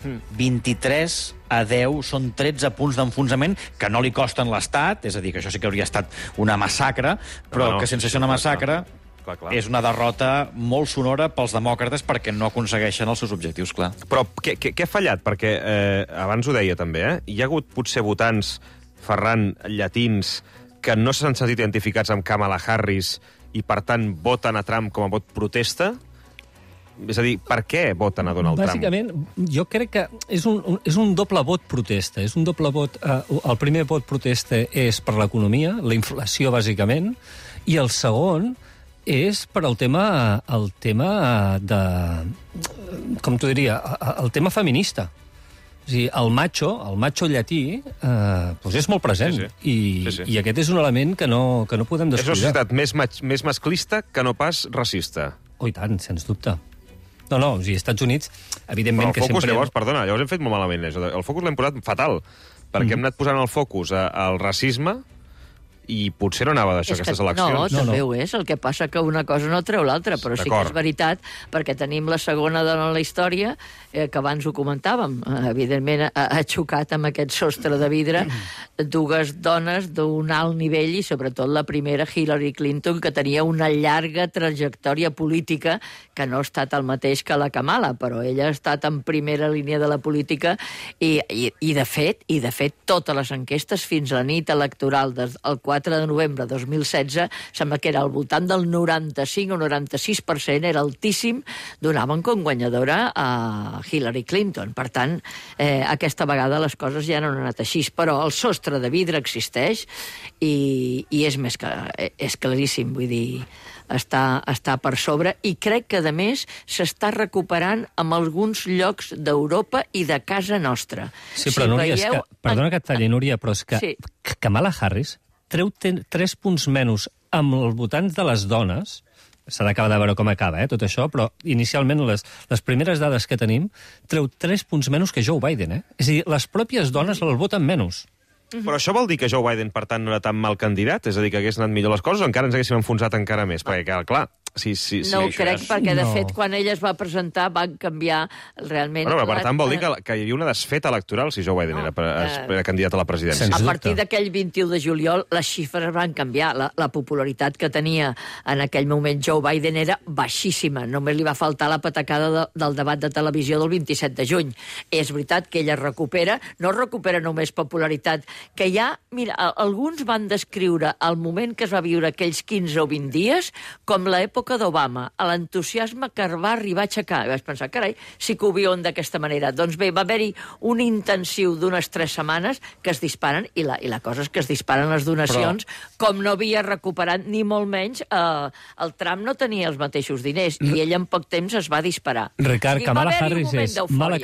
23-10, són 13 punts d'enfonsament que no li costen l'estat, és a dir, que això sí que hauria estat una massacre, però que sense ser una massacre és una derrota molt sonora pels demòcrates perquè no aconsegueixen els seus objectius, clar. Però què ha fallat? Perquè abans ho deia també, hi ha hagut potser votants, Ferran, llatins, que no s'han sentit identificats amb Kamala Harris i, per tant, voten a Trump com a vot protesta? És a dir, per què voten a Donald Trump? Bàsicament, jo crec que és un doble vot protesta. És un doble vot... El primer vot protesta és per l'economia, la inflació, bàsicament, i el segon és per el tema de... Com t'ho diria? El tema feminista. És a dir, el macho llatí, és molt present. I aquest és un element que no podem descuidar. És una societat més masclista que no pas racista. Oh, i tant, sens dubte. No, als Estats Units, evidentment que sempre... Però el focus, llavors hem fet molt malament. El focus l'hem posat fatal, perquè hem anat posant el focus al racisme i potser no anava d'això, aquestes eleccions. No, també ho és. El que passa que una cosa no treu l'altra, però sí que és veritat, perquè tenim la segona dona en la història, que abans ho comentàvem. Evidentment, ha xocat amb aquest sostre de vidre dues dones d'un alt nivell i, sobretot, la primera, Hillary Clinton, que tenia una llarga trajectòria política que no ha estat el mateix que la Kamala, però ella ha estat en primera línia de la política i de fet, totes les enquestes fins a la nit electoral del 4 de novembre de 2016, sembla que era al voltant del 95 o 96%, era altíssim, donaven com guanyadora a Hillary Clinton. Per tant, aquesta vegada les coses ja no han anat així, però el sostre de vidre existeix i és claríssim, vull dir, està per sobre, i crec que, a més, s'està recuperant en alguns llocs d'Europa i de casa nostra. Sí, però, Núria, perdona que et talli, Núria, però és que Kamala Harris treu 3 punts menys amb els votants de les dones. S'ha d'acabar de veure com acaba, tot això, però inicialment les primeres dades que tenim treu 3 punts menys que Joe Biden. És a dir, les pròpies dones el voten menys. Però això vol dir que Joe Biden, per tant, no era tan mal candidat? És a dir, que hagués anat millor les coses o encara ens haguéssim enfonsat encara més? Perquè, clar, No ho crec, perquè, de fet, quan ell es va presentar, van canviar realment... Bueno, per tant, vol dir que hi havia una desfeta electoral si Joe Biden era candidat a la presidència. A partir d'aquell 21 de juliol, les xifres van canviar. La popularitat que tenia en aquell moment Joe Biden era baixíssima. Només li va faltar la patacada del debat de televisió del 27 de juny. És veritat que ella no recupera només popularitat, que ja... Mira, alguns van descriure el moment que es va viure aquells 15 o 20 dies com l'època d'Obama, l'entusiasme que va arribar a aixecar. I vaig pensar, carai, sí que ho viuen d'aquesta manera. Doncs bé, va haver-hi un intensiu d'unes 3 setmanes que es disparen, i la cosa és que es disparen les donacions, com no havia recuperat ni molt menys. El Trump no tenia els mateixos diners, i ell en poc temps es va disparar. Ricard, Kamala Harris és mala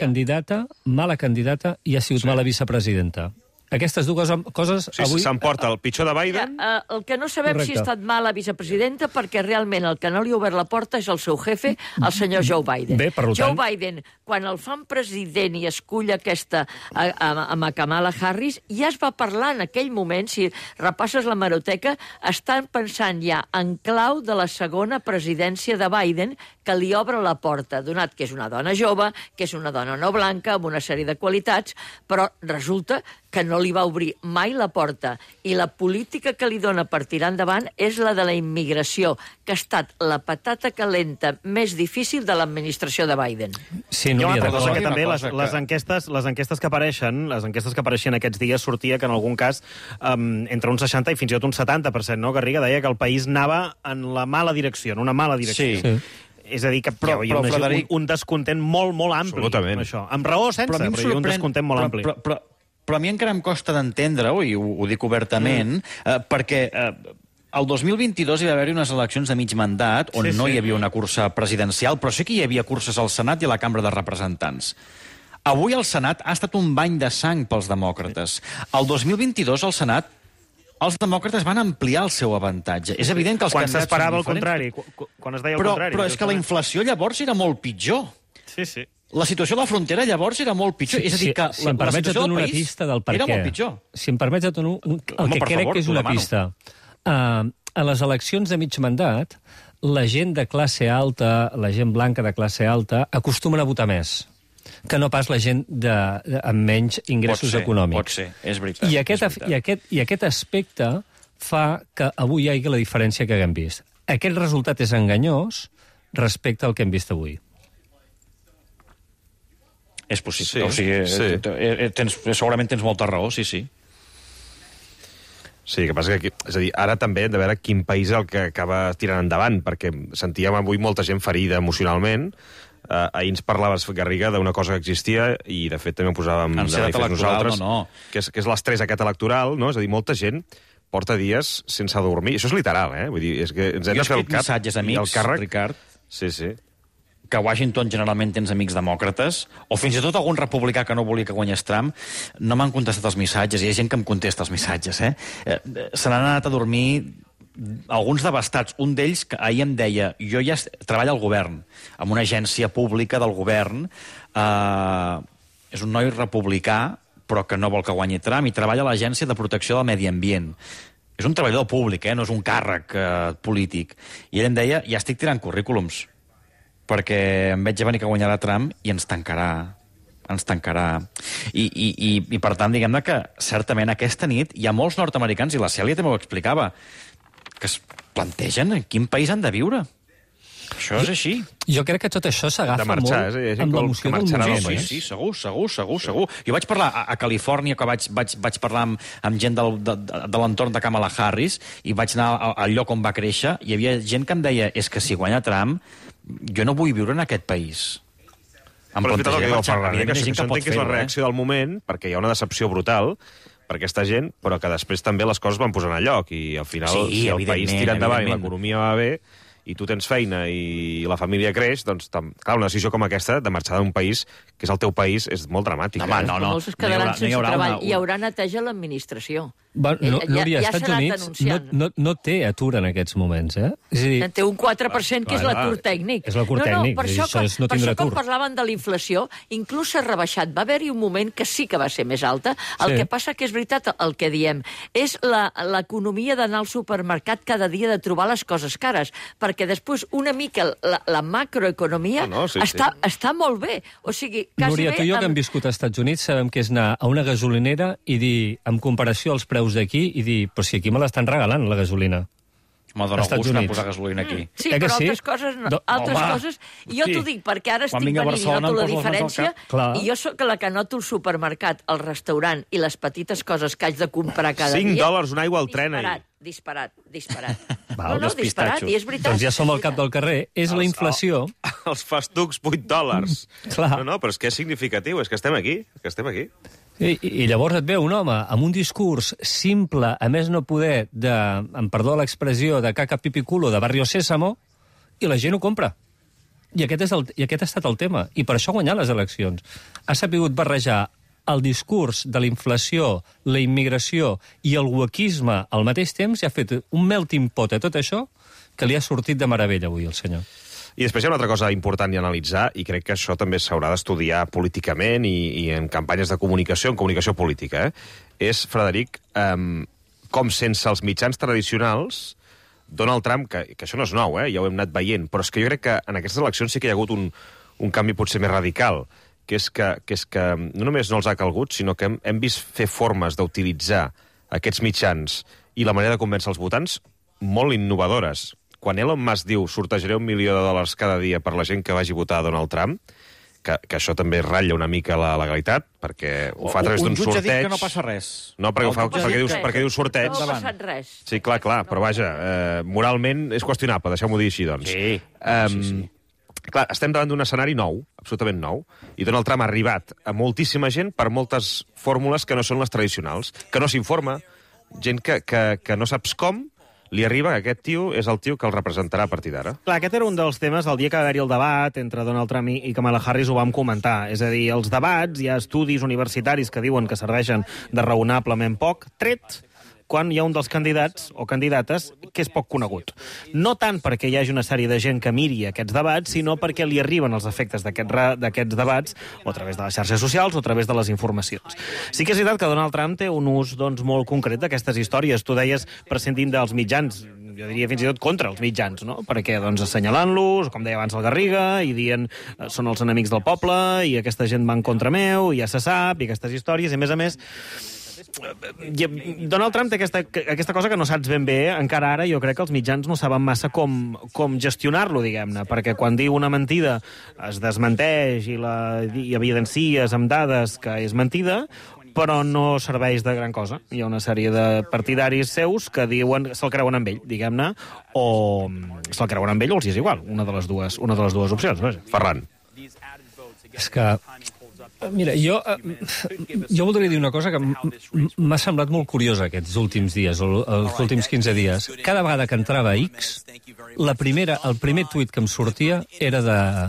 candidata i ha sigut mala vicepresidenta. Aquestes dues coses avui... S'emporta el pitjor de Biden... El que no sabem si ha estat mala vicepresidenta, perquè realment el que no li ha obert la porta és el seu jefe, el senyor Joe Biden. Bé, per tant... Joe Biden, quan el fan president i escull aquesta amb Kamala Harris, ja es va parlar en aquell moment, si repasses la hemeroteca, estan pensant ja en clau de la segona presidència de Biden, que li obre la porta, donat que és una dona jove, que és una dona no blanca, amb una sèrie de qualitats, però resulta que no li va obrir mai la porta. I la política que li dona per tirar endavant és la de la immigració, que ha estat la patata calenta més difícil de l'administració de Biden. Sí, no hi ha cosa que també les enquestes que apareixien aquests dies sortia que en algun cas entre un 60 i fins i tot un 70%, no? Garriga deia que el país anava en la mala direcció, en una mala direcció. Sí. És a dir, que hi havia un descontent molt, molt ampli. Absolutament. Això. Amb raó o sense, però hi havia un descontent molt ampli. Però a mi encara em costa d'entendre-ho, i ho dic obertament, perquè el 2022 hi va haver-hi unes eleccions de mig mandat on no hi havia una cursa presidencial, però sí que hi havia curses al Senat i a la Cambra de Representants. Avui el Senat ha estat un bany de sang pels demòcrates. El 2022 al Senat els demòcrates van ampliar el seu avantatge. És evident que els quan candidats s'esperava el contrari, quan es deia el contrari. Però és que la inflació llavors era molt pitjor. Sí. La situació a la frontera llavors era molt pitjor. És a dir, que si em permets et dono una pista del per què. Era molt pitjor. Si em permets et dono el que crec que és una pista. A les eleccions de mig mandat, la gent de classe alta, la gent blanca de classe alta, acostumen a votar més que no pas la gent amb menys ingressos econòmics. Pot ser, és veritat. I aquest aspecte fa que avui hi hagi la diferència que haguem vist. Aquest resultat és enganyós respecte al que hem vist avui. És possible. Segurament tens molta raó, sí. Sí, que passa que, és a dir, ara també hem de veure quin país és el que acaba tirant endavant, perquè sentíem avui molta gent ferida emocionalment. Ahir ens parlaves, Garriga, d'una cosa que existia, i de fet també ho posàvem de manifest nosaltres, que és l'estrès aquest electoral, no? És a dir, molta gent porta dies sense dormir. Això és literal, Vull dir, és que ens hem de fer el cap missatges amics, el càrrec. Ricard. Sí. Que a Washington generalment tens amics demòcrates, o fins i tot algun republicà que no volia que guanyés Trump, no m'han contestat els missatges, hi ha gent que em contesta els missatges, Se n'han anat a dormir alguns devastats. Un d'ells, que ahir em deia, jo ja treballo al govern, amb una agència pública del govern, és un noi republicà, però que no vol que guanyi Trump, i treballa a l'Agència de Protecció del Medi Ambient. És un treballador públic, no és un càrrec polític. I ell em deia, ja estic tirant currículums, perquè em veig a venir que guanyarà Trump i ens tancarà. I per tant, diguem-ne que certament aquesta nit hi ha molts nord-americans, i la Cèlia també ho explicava, que es plantegen en quin país han de viure. Això és així. Jo crec que tot això s'agafa molt amb l'emoció del moment. Sí, segur. Jo vaig parlar a Califòrnia, que vaig parlar amb gent de l'entorn de Kamala Harris, i vaig anar al lloc on va créixer, i hi havia gent que em deia, és que si guanya Trump, jo no vull viure en aquest país. Però és veritat el que diu el Ferran, que això entenc que és la reacció del moment, perquè hi ha una decepció brutal per aquesta gent, però que després també les coses van posant a lloc, i al final, si el país tira endavant i l'economia va bé, i tu tens feina i la família creix, doncs, clar, una decisió com aquesta, de marxar d'un país que és el teu país, és molt dramàtica. Molts es quedaran sense treball. Hi haurà neteja a l'administració. Núria, als Estats Units no té atur en aquests moments, És a dir, té un 4%, que és l'atur tècnic. És l'atur tècnic, per això quan parlaven de la inflació, inclús s'ha rebaixat. Va haver-hi un moment que sí que va ser més alta. El que passa que és veritat el que diem. És l'economia d'anar al supermercat cada dia, de trobar les coses cares. perquè després una mica la macroeconomia està molt bé. O sigui, quasi Núria, tu i jo que hem viscut als Estats Units sabem que és anar a una gasolinera i dir, en comparació als preus d'aquí, i dir, però si aquí me l'estan regalant, la gasolina. Home, dona gust anar a posar gasolina aquí. Sí, però altres coses no. Altres coses... Jo t'ho dic, perquè ara estic venint i noto la diferència, i jo sóc la que noto el supermercat, el restaurant i les petites coses que haig de comprar cada dia. $5 una aigua al tren, ahir. Disparat. Val, no, disparat, i és veritat. Doncs ja som al cap del carrer. És la inflació... Els fastucs, $8. Clar. No, però és que és significatiu, és que estem aquí. I llavors et ve un home amb un discurs simple, a més no poder, em perdó l'expressió, de caca pipi culo de Barrio Sésamo, i la gent ho compra. I aquest ha estat el tema. I per això ha guanyat les eleccions. Ha sapigut barrejar el discurs de la inflació, la immigració i el wokeisme al mateix temps, i ha fet un melting pot a tot això que li ha sortit de meravella avui el senyor. I després hi ha una altra cosa important i analitzar, i crec que això també s'haurà d'estudiar políticament i en campanyes de comunicació, en comunicació política, és, Frederic, com sense els mitjans tradicionals, Donald Trump, que això no és nou, ja ho hem anat veient, però és que jo crec que en aquestes eleccions sí que hi ha hagut un canvi potser més radical, que és que no només no els ha calgut, sinó que hem vist fer formes d'utilitzar aquests mitjans i la manera de convèncer els votants molt innovadores. Quan Elon Musk diu sortejaré $1 milió cada dia per la gent que vagi a votar a Donald Trump, que això també ratlla una mica la legalitat, perquè ho fa a través d'un sorteig... Un jutge ha dit que no passa res. No, perquè diu sorteig. No ha passat res. Sí, clar, però vaja, moralment és qüestionable, deixeu-m'ho dir així, doncs. Sí. Clar, estem davant d'un escenari nou, absolutament nou, i Donald Trump ha arribat a moltíssima gent per moltes fórmules que no són les tradicionals, que no s'informa, gent que no saps com, li arriba que aquest tio és el tio que el representarà a partir d'ara. Clar, aquest era un dels temes, el dia que va haver-hi el debat entre Donald Trump i Kamala Harris ho vam comentar. És a dir, els debats, hi ha estudis universitaris que diuen que serveixen de raonablement poc, tret quan hi ha un dels candidats o candidates que és poc conegut. No tant perquè hi hagi una sèrie de gent que miri aquests debats, sinó perquè li arriben els efectes d'aquests debats o a través de les xarxes socials o a través de les informacions. Sí que és veritat que Donald Trump té un ús molt concret d'aquestes històries. Tu deies prescindint dels mitjans, jo diria fins i tot contra els mitjans, no? Perquè, assenyalant-los, com deia abans el Garriga, i dient són els enemics del poble, i aquesta gent va en contra meu, i ja se sap, i aquestes històries, i a més, Donald Trump té aquesta cosa que no saps ben bé, encara ara jo crec que els mitjans no saben massa com gestionar-lo, diguem-ne, perquè quan diu una mentida es desmenteix i evidencies amb dades que és mentida, però no serveix de gran cosa. Hi ha una sèrie de partidaris seus que diuen se'l creuen amb ell, diguem-ne, o se'l creuen amb ell o els és igual, una de les dues opcions. Ferran. És que... Mira, jo voldria dir una cosa que m'ha semblat molt curiosa aquests últims dies, els últims 15 dies. Cada vegada que entrava a X, el primer tuit que em sortia era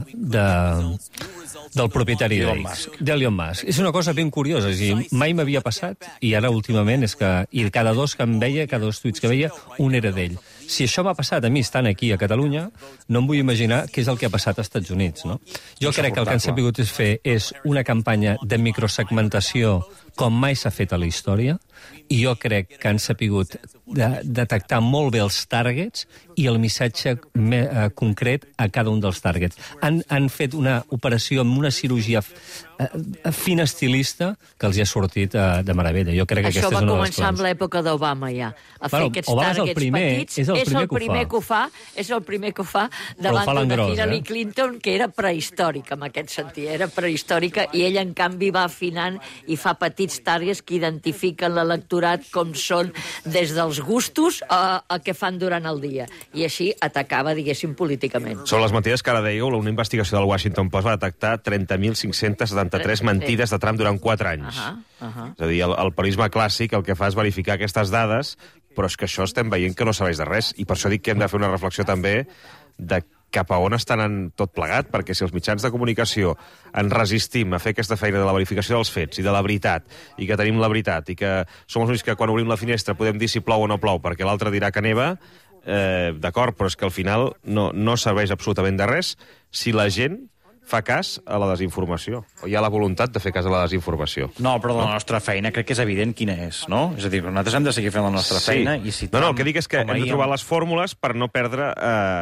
del propietari d'Elon Musk. És una cosa ben curiosa, és a dir, mai m'havia passat, i ara últimament és que cada dos tuits que veia, un era d'ell. Si això m'ha passat a mi estant aquí a Catalunya, no em vull imaginar què és el que ha passat als Estats Units, no? Jo crec que el que han sabut fer és una campanya de microsegmentació com mai s'ha fet a la història, i jo crec que han sabut detectar molt bé els targets i el missatge concret a cada un dels targets. Han fet una operació amb una cirurgia fina estilista que els hi ha sortit de meravella. Jo crec que aquesta és una de les coses. Això va començar amb l'època d'Obama, ja. A fer aquests targets petits. És el primer que ho fa davant d'una Hillary Clinton que era prehistòrica, en aquest sentit. Era prehistòrica, i ell, en canvi, va afinant i fa petits targets que identifiquen l'electorat com són des dels gustos a què fan durant el dia. I així atacava, diguéssim, políticament. Són les mentides que ara dèieu, una investigació del Washington Post va detectar 30.573 mentides de Trump durant 4 anys. És a dir, el periodisme clàssic el que fa és verificar aquestes dades, però és que això estem veient que no serveix de res, i per això dic que hem de fer una reflexió també de cap a on està anant tot plegat, perquè si els mitjans de comunicació ens resistim a fer aquesta feina de la verificació dels fets i de la veritat, i que tenim la veritat, i que som els únics que quan obrim la finestra podem dir si plou o no plou, perquè l'altre dirà que neva, d'acord, però és que al final no serveix absolutament de res si la gent fa cas a la desinformació, o hi ha la voluntat de fer cas a la desinformació. No, però la nostra feina crec que és evident quina és, no? És a dir, nosaltres hem de seguir fent la nostra feina. I si el que dic és que hem de trobar les fórmules per no perdre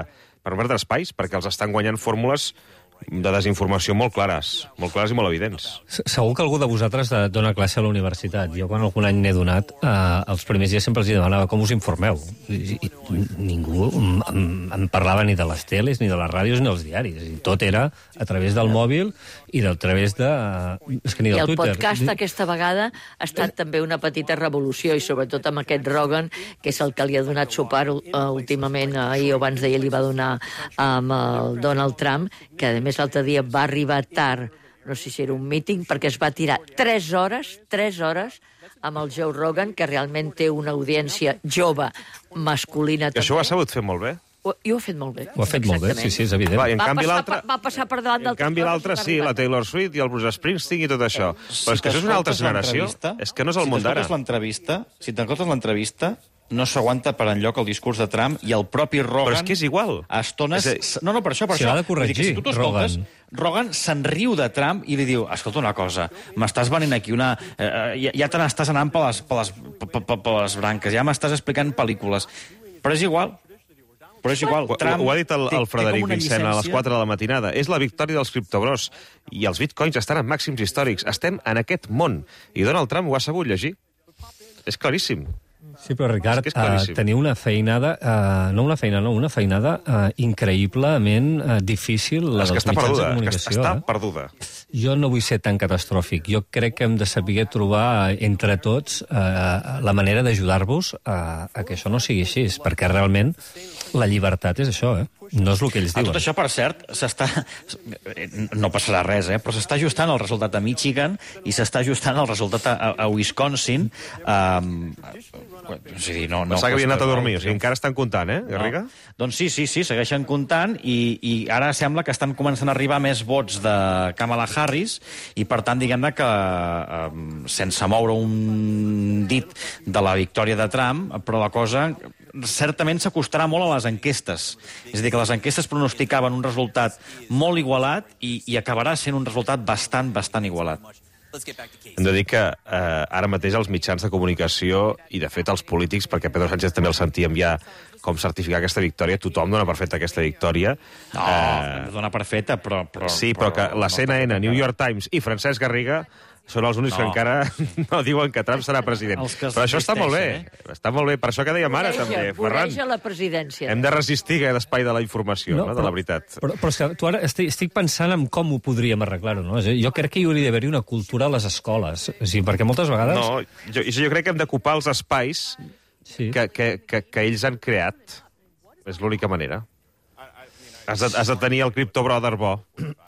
perdre espais, perquè els estan guanyant fórmules de desinformació molt clares i molt evidents. Segur que algú de vosaltres dona classe a la universitat. Jo, quan algun any n'he donat, els primers dies sempre els demanava com us informeu. I ningú em parlava ni de les teles, ni de les ràdios, ni dels diaris. I tot era a través del mòbil i a través de... És que ni del Twitter. I el podcast aquesta vegada ha estat també una petita revolució, i sobretot amb aquest Rogan, que és el que li ha donat suport últimament, ahir o abans d'ahir li va donar amb el Donald Trump, que a més l'altre dia va arribar tard, no sé si era un míting, perquè es va tirar 3 hores amb el Joe Rogan, que realment té una audiència jove, masculina també. I això ho ha sabut fer molt bé. I ho ha fet molt bé. Ho ha fet molt bé, sí, és evident. Va passar per davant d'altres coses. En canvi l'altre sí, la Taylor Swift i el Bruce Springsteen i tot això. Però és que això és una altra generació. És que no és el món d'ara. Si t'escoltes l'entrevista, no s'aguanta per enlloc el discurs de Trump i el propi Rogan... Però és que és igual. A estones... No, per això. Si l'ha de corregir, si tu t'escoltes, Rogan se'n riu de Trump i li diu, escolta una cosa, m'estàs venint aquí una... ja te n'estàs anant per les branques, ja m'estàs explicant pel·lícules. Però és igual. Trump ho ha dit el Frederic Vincent a les 4 de la matinada. És la victòria dels criptobros. I els bitcoins estan en màxims històrics. Estem en aquest món. I Donald Trump ho ha sabut llegir. És claríssim. Sí, però Ricard, teniu una feinada, una feinada increïblement difícil, la dels mitjans de comunicació. Està perduda. Jo no vull ser tan catastròfic. Jo crec que hem de saber trobar entre tots la manera d'ajudar-vos a que això no sigui així, perquè realment la llibertat és això, no és el que ells diuen. Tot això, per cert, no passarà res, però s'està ajustant el resultat a Michigan i s'està ajustant el resultat a Wisconsin. Pensava que havien anat a dormir, o sigui, encara estan comptant, Garriga? Doncs sí, segueixen comptant i ara sembla que estan començant a arribar més vots de Kamala Harris i, per tant, diguem-ne que sense moure un dit de la victòria de Trump, però la cosa certament s'acostarà molt a les enquestes. És a dir, que les enquestes pronosticaven un resultat molt igualat i acabarà sent un resultat bastant igualat. Hem de dir que ara mateix els mitjans de comunicació i, de fet, els polítics, perquè Pedro Sánchez també el sentíem ja com certificar aquesta victòria, tothom dona per feta aquesta victòria. No dona per feta, però... Sí, però que la CNN, New York Times i Francesc Garriga són els únics que encara no diuen que Trump serà president. Però això està molt bé. Està molt bé. Per això que dèiem ara, també, Ferran. Voreja la presidència. Hem de resistir aquest espai de la informació, de la veritat. Però és que tu ara estic pensant en com ho podríem arreglar-ho, no? Jo crec que hi hauria d'haver una cultura a les escoles. Perquè moltes vegades... No, jo crec que hem d'ocupar els espais que ells han creat. És l'única manera. Has de tenir el Crypto Brother bo.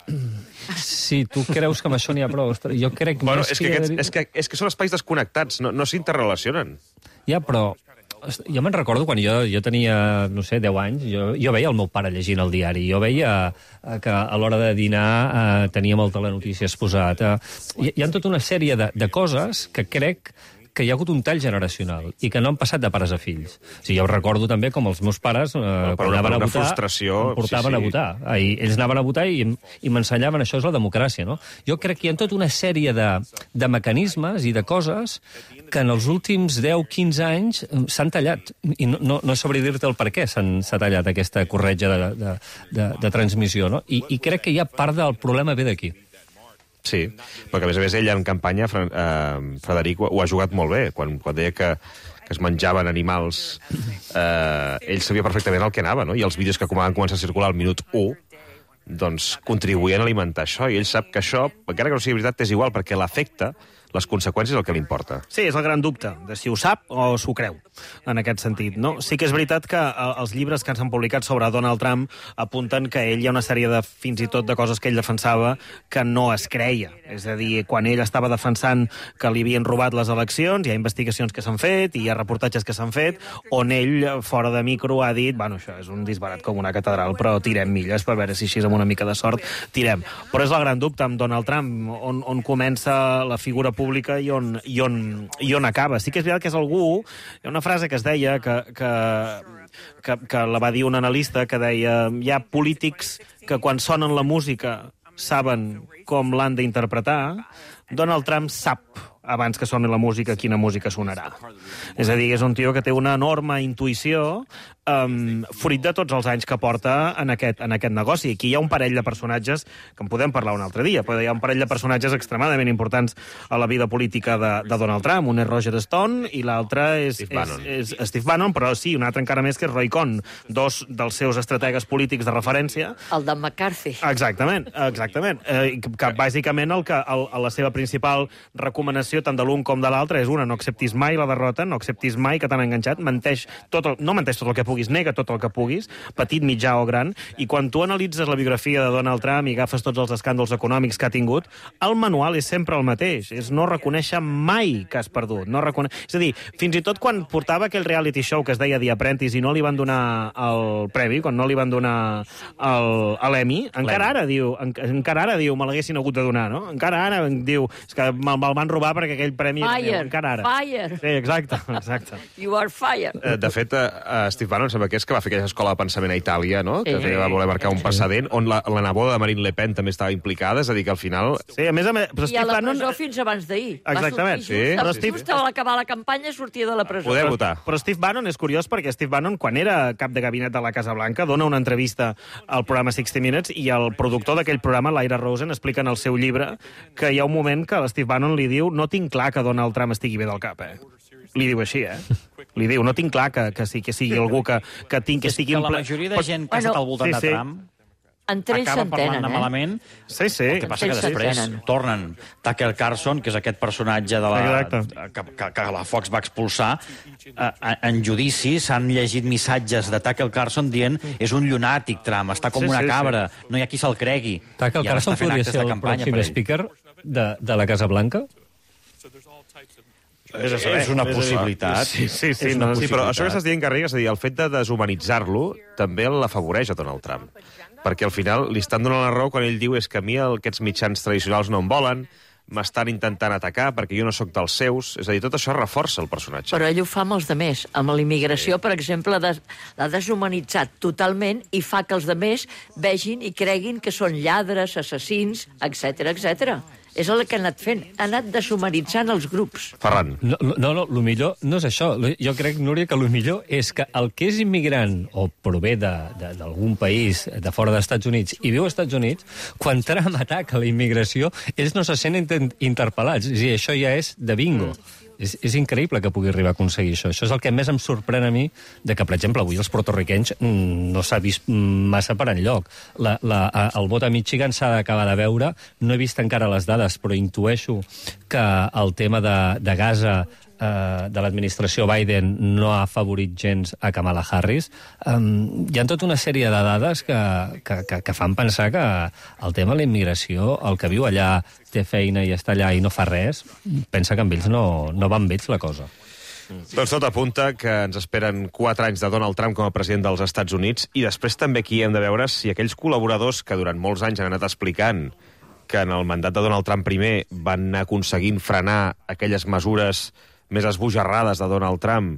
Sí, tu creus que amb això n'hi ha prou. Jo crec... Bueno, és que són espais desconnectats, no s'interrelacionen. Ja, però jo me'n recordo quan jo tenia, no sé, 10 anys, jo veia el meu pare llegint el diari, jo veia que a l'hora de dinar teníem el telenotícies posat. Hi ha tota una sèrie de coses que crec que hi ha hagut un tall generacional i que no han passat de pares a fills. O sigui, jo recordo també com els meus pares, quan anaven a votar, em portaven a votar. Ells anaven a votar i m'ensenyaven això és la democràcia, no? Jo crec que hi ha tota una sèrie de mecanismes i de coses que en els últims 10-15 anys s'han tallat. I no sabré dir-te el per què s'ha tallat aquesta corretja de transmissió, no? I crec que hi ha part del problema ve d'aquí. Sí, perquè a més ell en campanya, Frederic, ho ha jugat molt bé. Quan deia que es menjaven animals, ell sabia perfectament el que anava, no? I els vídeos que van començar a circular al minut 1 doncs contribuïen a alimentar això, i ell sap que això, encara que no sigui veritat, és igual, perquè l'afecta, les conseqüències és el que li importa. Sí, és el gran dubte, de si ho sap o s'ho creu, en aquest sentit, no? Sí que és veritat que els llibres que s'han publicat sobre Donald Trump apunten que ell hi ha una sèrie de, fins i tot, de coses que ell defensava que no es creia. És a dir, quan ell estava defensant que li havien robat les eleccions, hi ha investigacions que s'han fet i hi ha reportatges que s'han fet, on ell, fora de micro, ha dit, bueno, això és un disbarat com una catedral, però tirem milles per veure si així amb una mica de sort tirem. Però és el gran dubte amb Donald Trump, on comença la figura pública i on acaba. Sí que és veritat que és algú... Hi ha una frase que es deia que la va dir un analista, que deia hi ha polítics que quan sonen la música saben com l'han d'interpretar. Donald Trump sap abans que soni la música, quina música sonarà. És a dir, és un tio que té una enorme intuïció fruit de tots els anys que porta en aquest negoci. Aquí hi ha un parell de personatges que en podem parlar un altre dia, però hi ha un parell de personatges extremadament importants a la vida política de Donald Trump. Un és Roger Stone i l'altre és Steve Bannon, però sí, un altre encara més que és Roy Cohn, dos dels seus estrategues polítics de referència. El de McCarthy. Exactament. Que bàsicament la seva principal recomanació tant de l'un com de l'altre és una, no acceptis mai la derrota, no acceptis mai que t'han enganxat, no menteix tot el que puguis, nega tot el que puguis, petit, mitjà o gran, i quan tu analitzes la biografia de Donald Trump i agafes tots els escàndols econòmics que ha tingut, el manual és sempre el mateix, és no reconèixer mai que has perdut. És a dir, fins i tot quan portava aquell reality show que es deia The Apprentice i no li van donar el premi, quan no li van donar l'Emmy, encara ara diu, me l'haguessin hagut de donar, no? Encara ara diu, és que me'l van robar perquè aquell premi... Encara ara. Fire. Sí, exacte. You are fired. De fet, Steve Bannon sembla que és que va fer aquella escola de pensament a Itàlia, no? Que va voler marcar un precedent, on la neboda de Marine Le Pen també estava implicada, és a dir, que al final... Sí, a més, i a la presó fins abans d'ahir. Exactament. Va sortir just a l'acabar la campanya sortia de la presó. Poder votar. Però Steve Bannon és curiós perquè Steve Bannon, quan era cap de gabinet de la Casa Blanca, dona una entrevista al programa 60 Minutes i el productor d'aquell programa, l'Ira Rosen, explica en el seu llibre que hi ha un moment que l'Steve Bannon li diu no tinc clar que Donald Trump estigui bé del cap, Li diu així, Li diu, no tinc clar que sigui algú que estigui... Que la majoria de gent que ha estat al voltant de Trump acaba parlant malament. Sí. El que passa que després tornen Tucker Carlson, que és aquest personatge que la Fox va expulsar, en judici s'han llegit missatges de Tucker Carlson dient és un llunàtic, Trump, està com una cabra, no hi ha qui se'l cregui. Tucker Carlson podria ser el pròxim speaker de la Casa Blanca? És una possibilitat. Sí, però això que estàs dient, Garriga, és a dir, el fet de deshumanitzar-lo també l'afavoreix a Donald Trump. Perquè al final li estan donant la raó quan ell diu és que a mi aquests mitjans tradicionals no em volen, m'estan intentant atacar perquè jo no sóc dels seus. És a dir, tot això reforça el personatge. Però ell ho fa amb els demés. Amb la immigració, per exemple, l'ha deshumanitzat totalment i fa que els demés vegin i creguin que són lladres, assassins, etc. És el que ha anat fent. Ha anat deshumanitzant els grups. Ferran. No, el millor no és això. Jo crec, Núria, que el millor és que el que és immigrant o prové d'algun país de fora dels Estats Units i viu als Estats Units, quan Trump ataca la immigració, ells no se senten interpel·lats. És a dir, això ja és de bingo. És increïble que pugui arribar a aconseguir això. Això és el que més em sorprèn a mi, de que, per exemple, avui els porto-riquenys no s'ha vist massa per enlloc. El vot a Michigan s'ha d'acabar de veure. No he vist encara les dades, però intueixo que el tema de Gaza de l'administració Biden no ha favorit gens a Kamala Harris. Hi ha tota una sèrie de dades que fan pensar que el tema de la immigració, el que viu allà, té feina i està allà i no fa res, pensa que amb ells no va amb ells la cosa. Doncs tot apunta que ens esperen 4 anys de Donald Trump com a president dels Estats Units i després també aquí hem de veure si aquells col·laboradors que durant molts anys han anat explicant que en el mandat de Donald Trump primer van anar aconseguint frenar aquelles mesures més esbojarrades de Donald Trump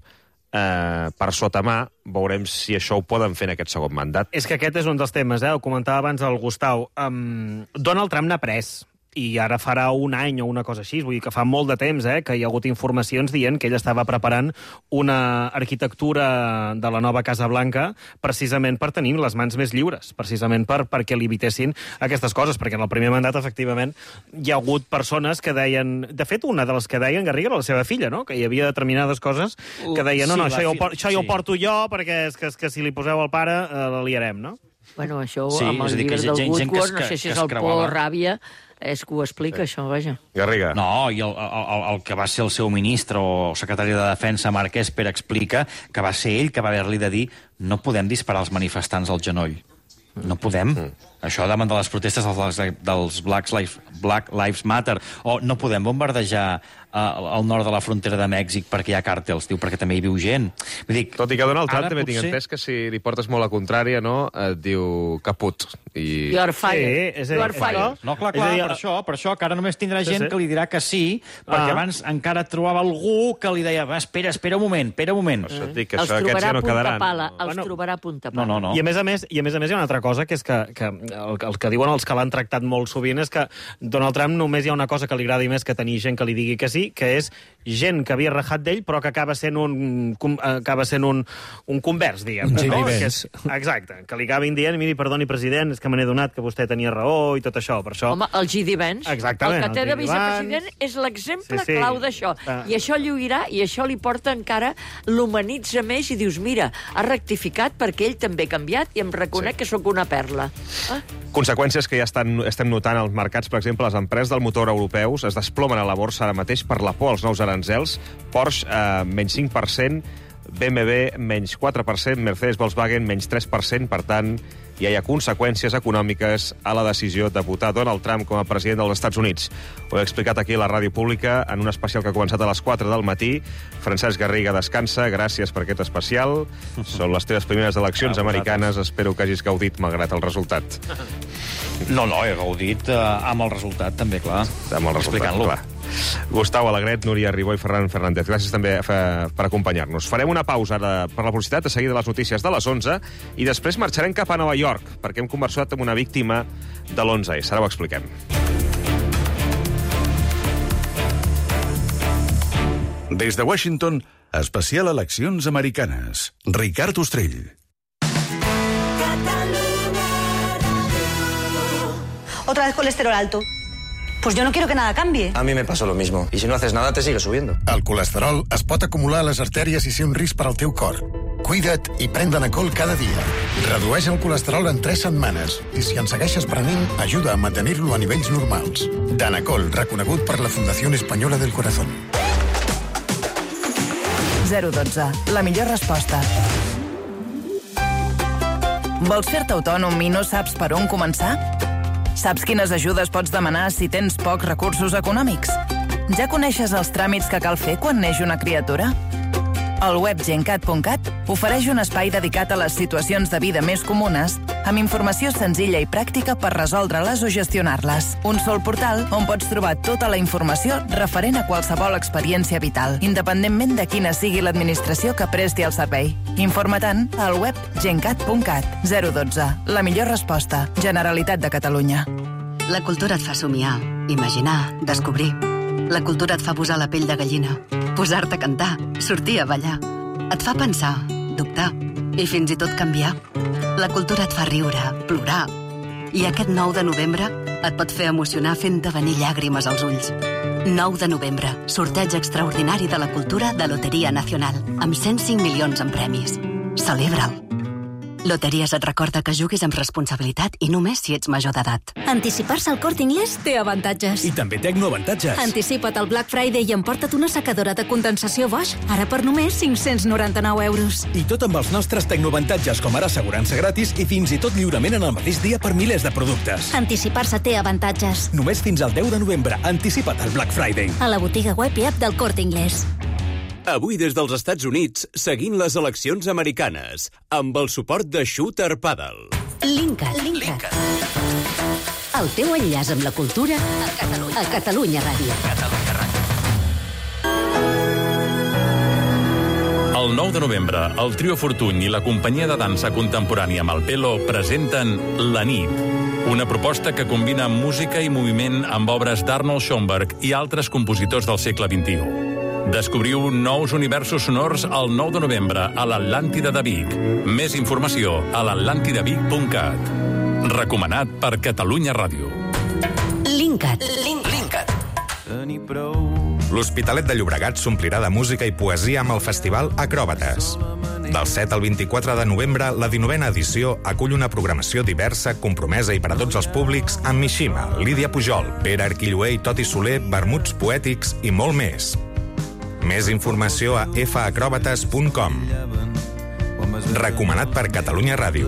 per sota mà, veurem si això ho poden fer en aquest segon mandat. És que aquest és un dels temes, ho comentava abans el Gustau. Donald Trump n'ha pres, i ara farà un any o una cosa així, vull dir que fa molt de temps que hi ha hagut informacions dient que ell estava preparant una arquitectura de la nova Casa Blanca precisament per tenir les mans més lliures, precisament perquè li evitessin aquestes coses, perquè en el primer mandat, efectivament, hi ha hagut persones que deien... De fet, una de les que deien, Garriga, era la seva filla, no? Que hi havia determinades coses que deien això ja ho porto jo, perquè és que si li poseu al pare, la liarem, no? Bueno, això amb el llibre del Woodward, no sé si és el Por Ràbia, és que ho explica, això, vaja. Garriga. No, i el que va ser el seu ministre o secretari de Defensa, Mark Esper, explica que va ser ell que va haver-li de dir no podem disparar als manifestants al genoll. No podem. Això davant de les protestes dels Black Lives Matter. O no podem bombardejar al nord de la frontera de Mèxic perquè hi ha càrtels, diu, perquè també hi viu gent. Vull dir, tot i que Donald Trump també tinc entès que si li portes molt la contrària, no, et diu caput. You're fired. No, clar, per això, que ara només tindrà gent que li dirà que sí, perquè abans encara trobava algú que li deia espera un moment. Això et dic, que això aquests ja no quedaran. Els trobarà a punta pala. No. I a més hi ha una altra cosa, que és que el que diuen els que l'han tractat molt sovint és que Donald Trump només hi ha una cosa que li agradi més que tenir gent que li digui que sí, que és gent que havia rajat d'ell, però que acaba sent un convers, diguem. Exacte, que li acabin dient, miri, perdoni, president, és que me n'he donat que vostè tenia raó i tot això, per això... Home, el G.D. Vance, exactament, el que té de vicepresident, és l'exemple clau d'això. I això lluirà, i això li porta encara, l'humanitza més i dius, mira, ha rectificat perquè ell també ha canviat i em reconec que sóc una perla. Conseqüències que ja estem notant als mercats, per exemple, les empreses del motor europeus es desplomen a la borsa ara mateix per la por als nous aranzels. Porsche, menys 5%, BMW, menys 4%, Mercedes, Volkswagen, menys 3%. Per tant, ja hi ha conseqüències econòmiques a la decisió de votar Donald Trump com a president dels Estats Units. Ho he explicat aquí a la ràdio pública en un especial que ha començat a les 4 del matí. Francesc Garriga descansa, gràcies per aquest especial. Són les teves primeres eleccions americanes. Espero que hagis gaudit malgrat el resultat. No, he gaudit amb el resultat, també, clar. Amb el resultat, clar. Gustau Alegret, Núria Ribó i Ferran Fernández. Gràcies també per acompanyar-nos. Farem una pausa per la publicitat, a seguida les notícies de les 11, i després marxarem cap a Nova York, perquè hem conversat amb una víctima de l'11S. Ara ho expliquem. Des de Washington, especial eleccions americanes. Ricard Ostrell. Otra vez colesterol alto. Pues yo no quiero que nada cambie. A mí me pasó lo mismo. Y si no haces nada, te sigue subiendo. El colesterol es pot acumular a les artèries i ser un risc per al teu cor. Cuida't i pren Danacol cada dia. Redueix el colesterol en 3 setmanes i si en segueixes prenent, ajuda a mantenir-lo a nivells normals. Danacol, reconegut per la Fundació Espanyola del Corazón. 012. La millor resposta. Vols fer-te autònom i no saps per on començar? Saps quines ajudes pots demanar si tens pocs recursos econòmics? Ja coneixes els tràmits que cal fer quan neix una criatura? El web gencat.cat ofereix un espai dedicat a les situacions de vida més comunes, amb informació senzilla i pràctica per resoldre-les o gestionar-les. Un sol portal on pots trobar tota la informació referent a qualsevol experiència vital, independentment de quina sigui l'administració que presti el servei. Informa-te'n al web gencat.cat. 012. La millor resposta. Generalitat de Catalunya. La cultura et fa somiar, imaginar, descobrir. La cultura et fa posar la pell de gallina, posar-te a cantar, sortir a ballar. Et fa pensar, dubtar i fins i tot canviar. La cultura et fa riure, plorar. I aquest 9 de novembre et pot fer emocionar fent-te venir llàgrimes als ulls. 9 de novembre, sorteig extraordinari de la cultura de Loteria Nacional, amb 105 milions en premis. Celebra'l. Loteries et recorda que juguis amb responsabilitat i només si ets major d'edat. Anticipar-se al Corte Inglés té avantatges. I també tecnoavantatges. Anticipa't al Black Friday i emporta't una secadora de condensació Bosch, ara per només 599 euros. I tot amb els nostres tecnoavantatges, com ara assegurança gratis i fins i tot lliurament en el mateix dia per milers de productes. Anticipar-se té avantatges. Només fins al 10 de novembre. Anticipa't al Black Friday. A la botiga web i app del Corte Inglés. Avui des dels Estats Units, seguint les eleccions americanes, amb el suport de Shooter Paddle. Linkat. El teu enllaç amb la cultura a Catalunya Ràdio. El 9 de novembre, el Trio Fortuny i la companyia de dansa contemporània Malpelo presenten La nit, una proposta que combina música i moviment amb obres d'Arnold Schoenberg i altres compositors del segle XXI. Descobriu nous universos sonors el 9 de novembre a l'Atlàntida de Vic. Més informació a l'atlantidavic.cat. Recomanat per Catalunya Ràdio. Linkat. L'Hospitalet de Llobregat s'omplirà de música i poesia amb el festival Acròbates. Del 7 al 24 de novembre, la 19a edició acull una programació diversa, compromesa i per a tots els públics amb Mishima, Lídia Pujol, Pere Arquilloé i Toti Soler, vermuts poètics i molt més. Més informació a facròbates.com. Recomanat per Catalunya Ràdio.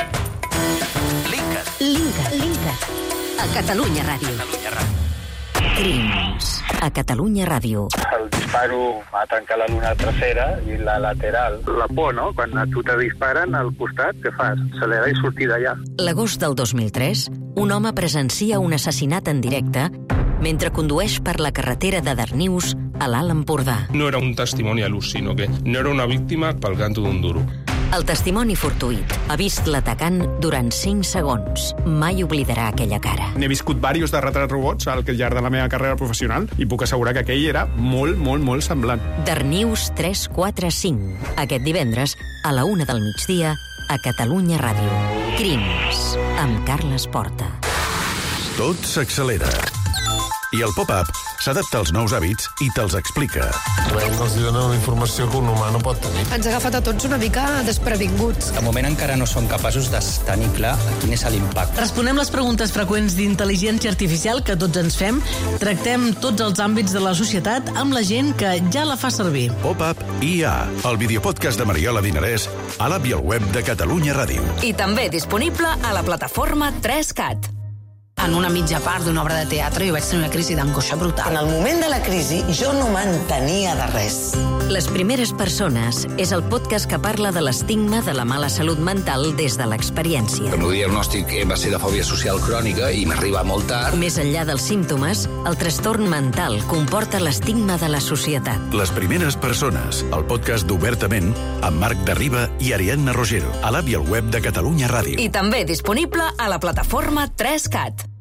Linkat. A Catalunya Ràdio. Crims. A Catalunya Ràdio. El disparo va tancar la luna trasera i la lateral. La por, no? Quan a tu te disparen al costat, què fas? Accelerar i sortir d'allà. L'agost del 2003, un home presencia un assassinat en directe mentre condueix per la carretera de Darnius a l'Alt Empordà. No era un testimoni al·luc, sinó que no era una víctima pel canto d'un duro. El testimoni fortuït ha vist l'atacant durant 5 segons. Mai oblidarà aquella cara. N'he viscut diversos de retrats robots al llarg de la meva carrera professional i puc assegurar que aquell era molt, molt, molt semblant. Darnius 345. Aquest divendres, a la 1 del migdia, a Catalunya Ràdio. Crims, amb Carles Porta. Tot s'accelera. I el pop-up s'adapta als nous hàbits i te'ls explica. Els dona una informació que un humà no pot tenir. Ens ha agafat a tots una mica desprevinguts. De moment encara no som capaços de tenir clar quin és l'impacte. Responem les preguntes freqüents d'intel·ligència artificial que tots ens fem. Tractem tots els àmbits de la societat amb la gent que ja la fa servir. Pop-up IA, el videopodcast de Mariola Dinarès, a l'app i al web de Catalunya Ràdio. I també disponible a la plataforma 3CAT. En una mitja part d'una obra de teatre jo vaig tenir una crisi d'angoixa brutal. En el moment de la crisi jo no m'entenia de res. Les primeres persones és el podcast que parla de l'estigma de la mala salut mental des de l'experiència. El meu diagnòstic va ser de fòbia social crònica i m'arriba molt tard. Més enllà dels símptomes, el trastorn mental comporta l'estigma de la societat. Les primeres persones, el podcast d'Obertament, amb Marc Derriba i Ariadna Rogero, a l'app i al web de Catalunya Ràdio. I també disponible a la plataforma 3CAT.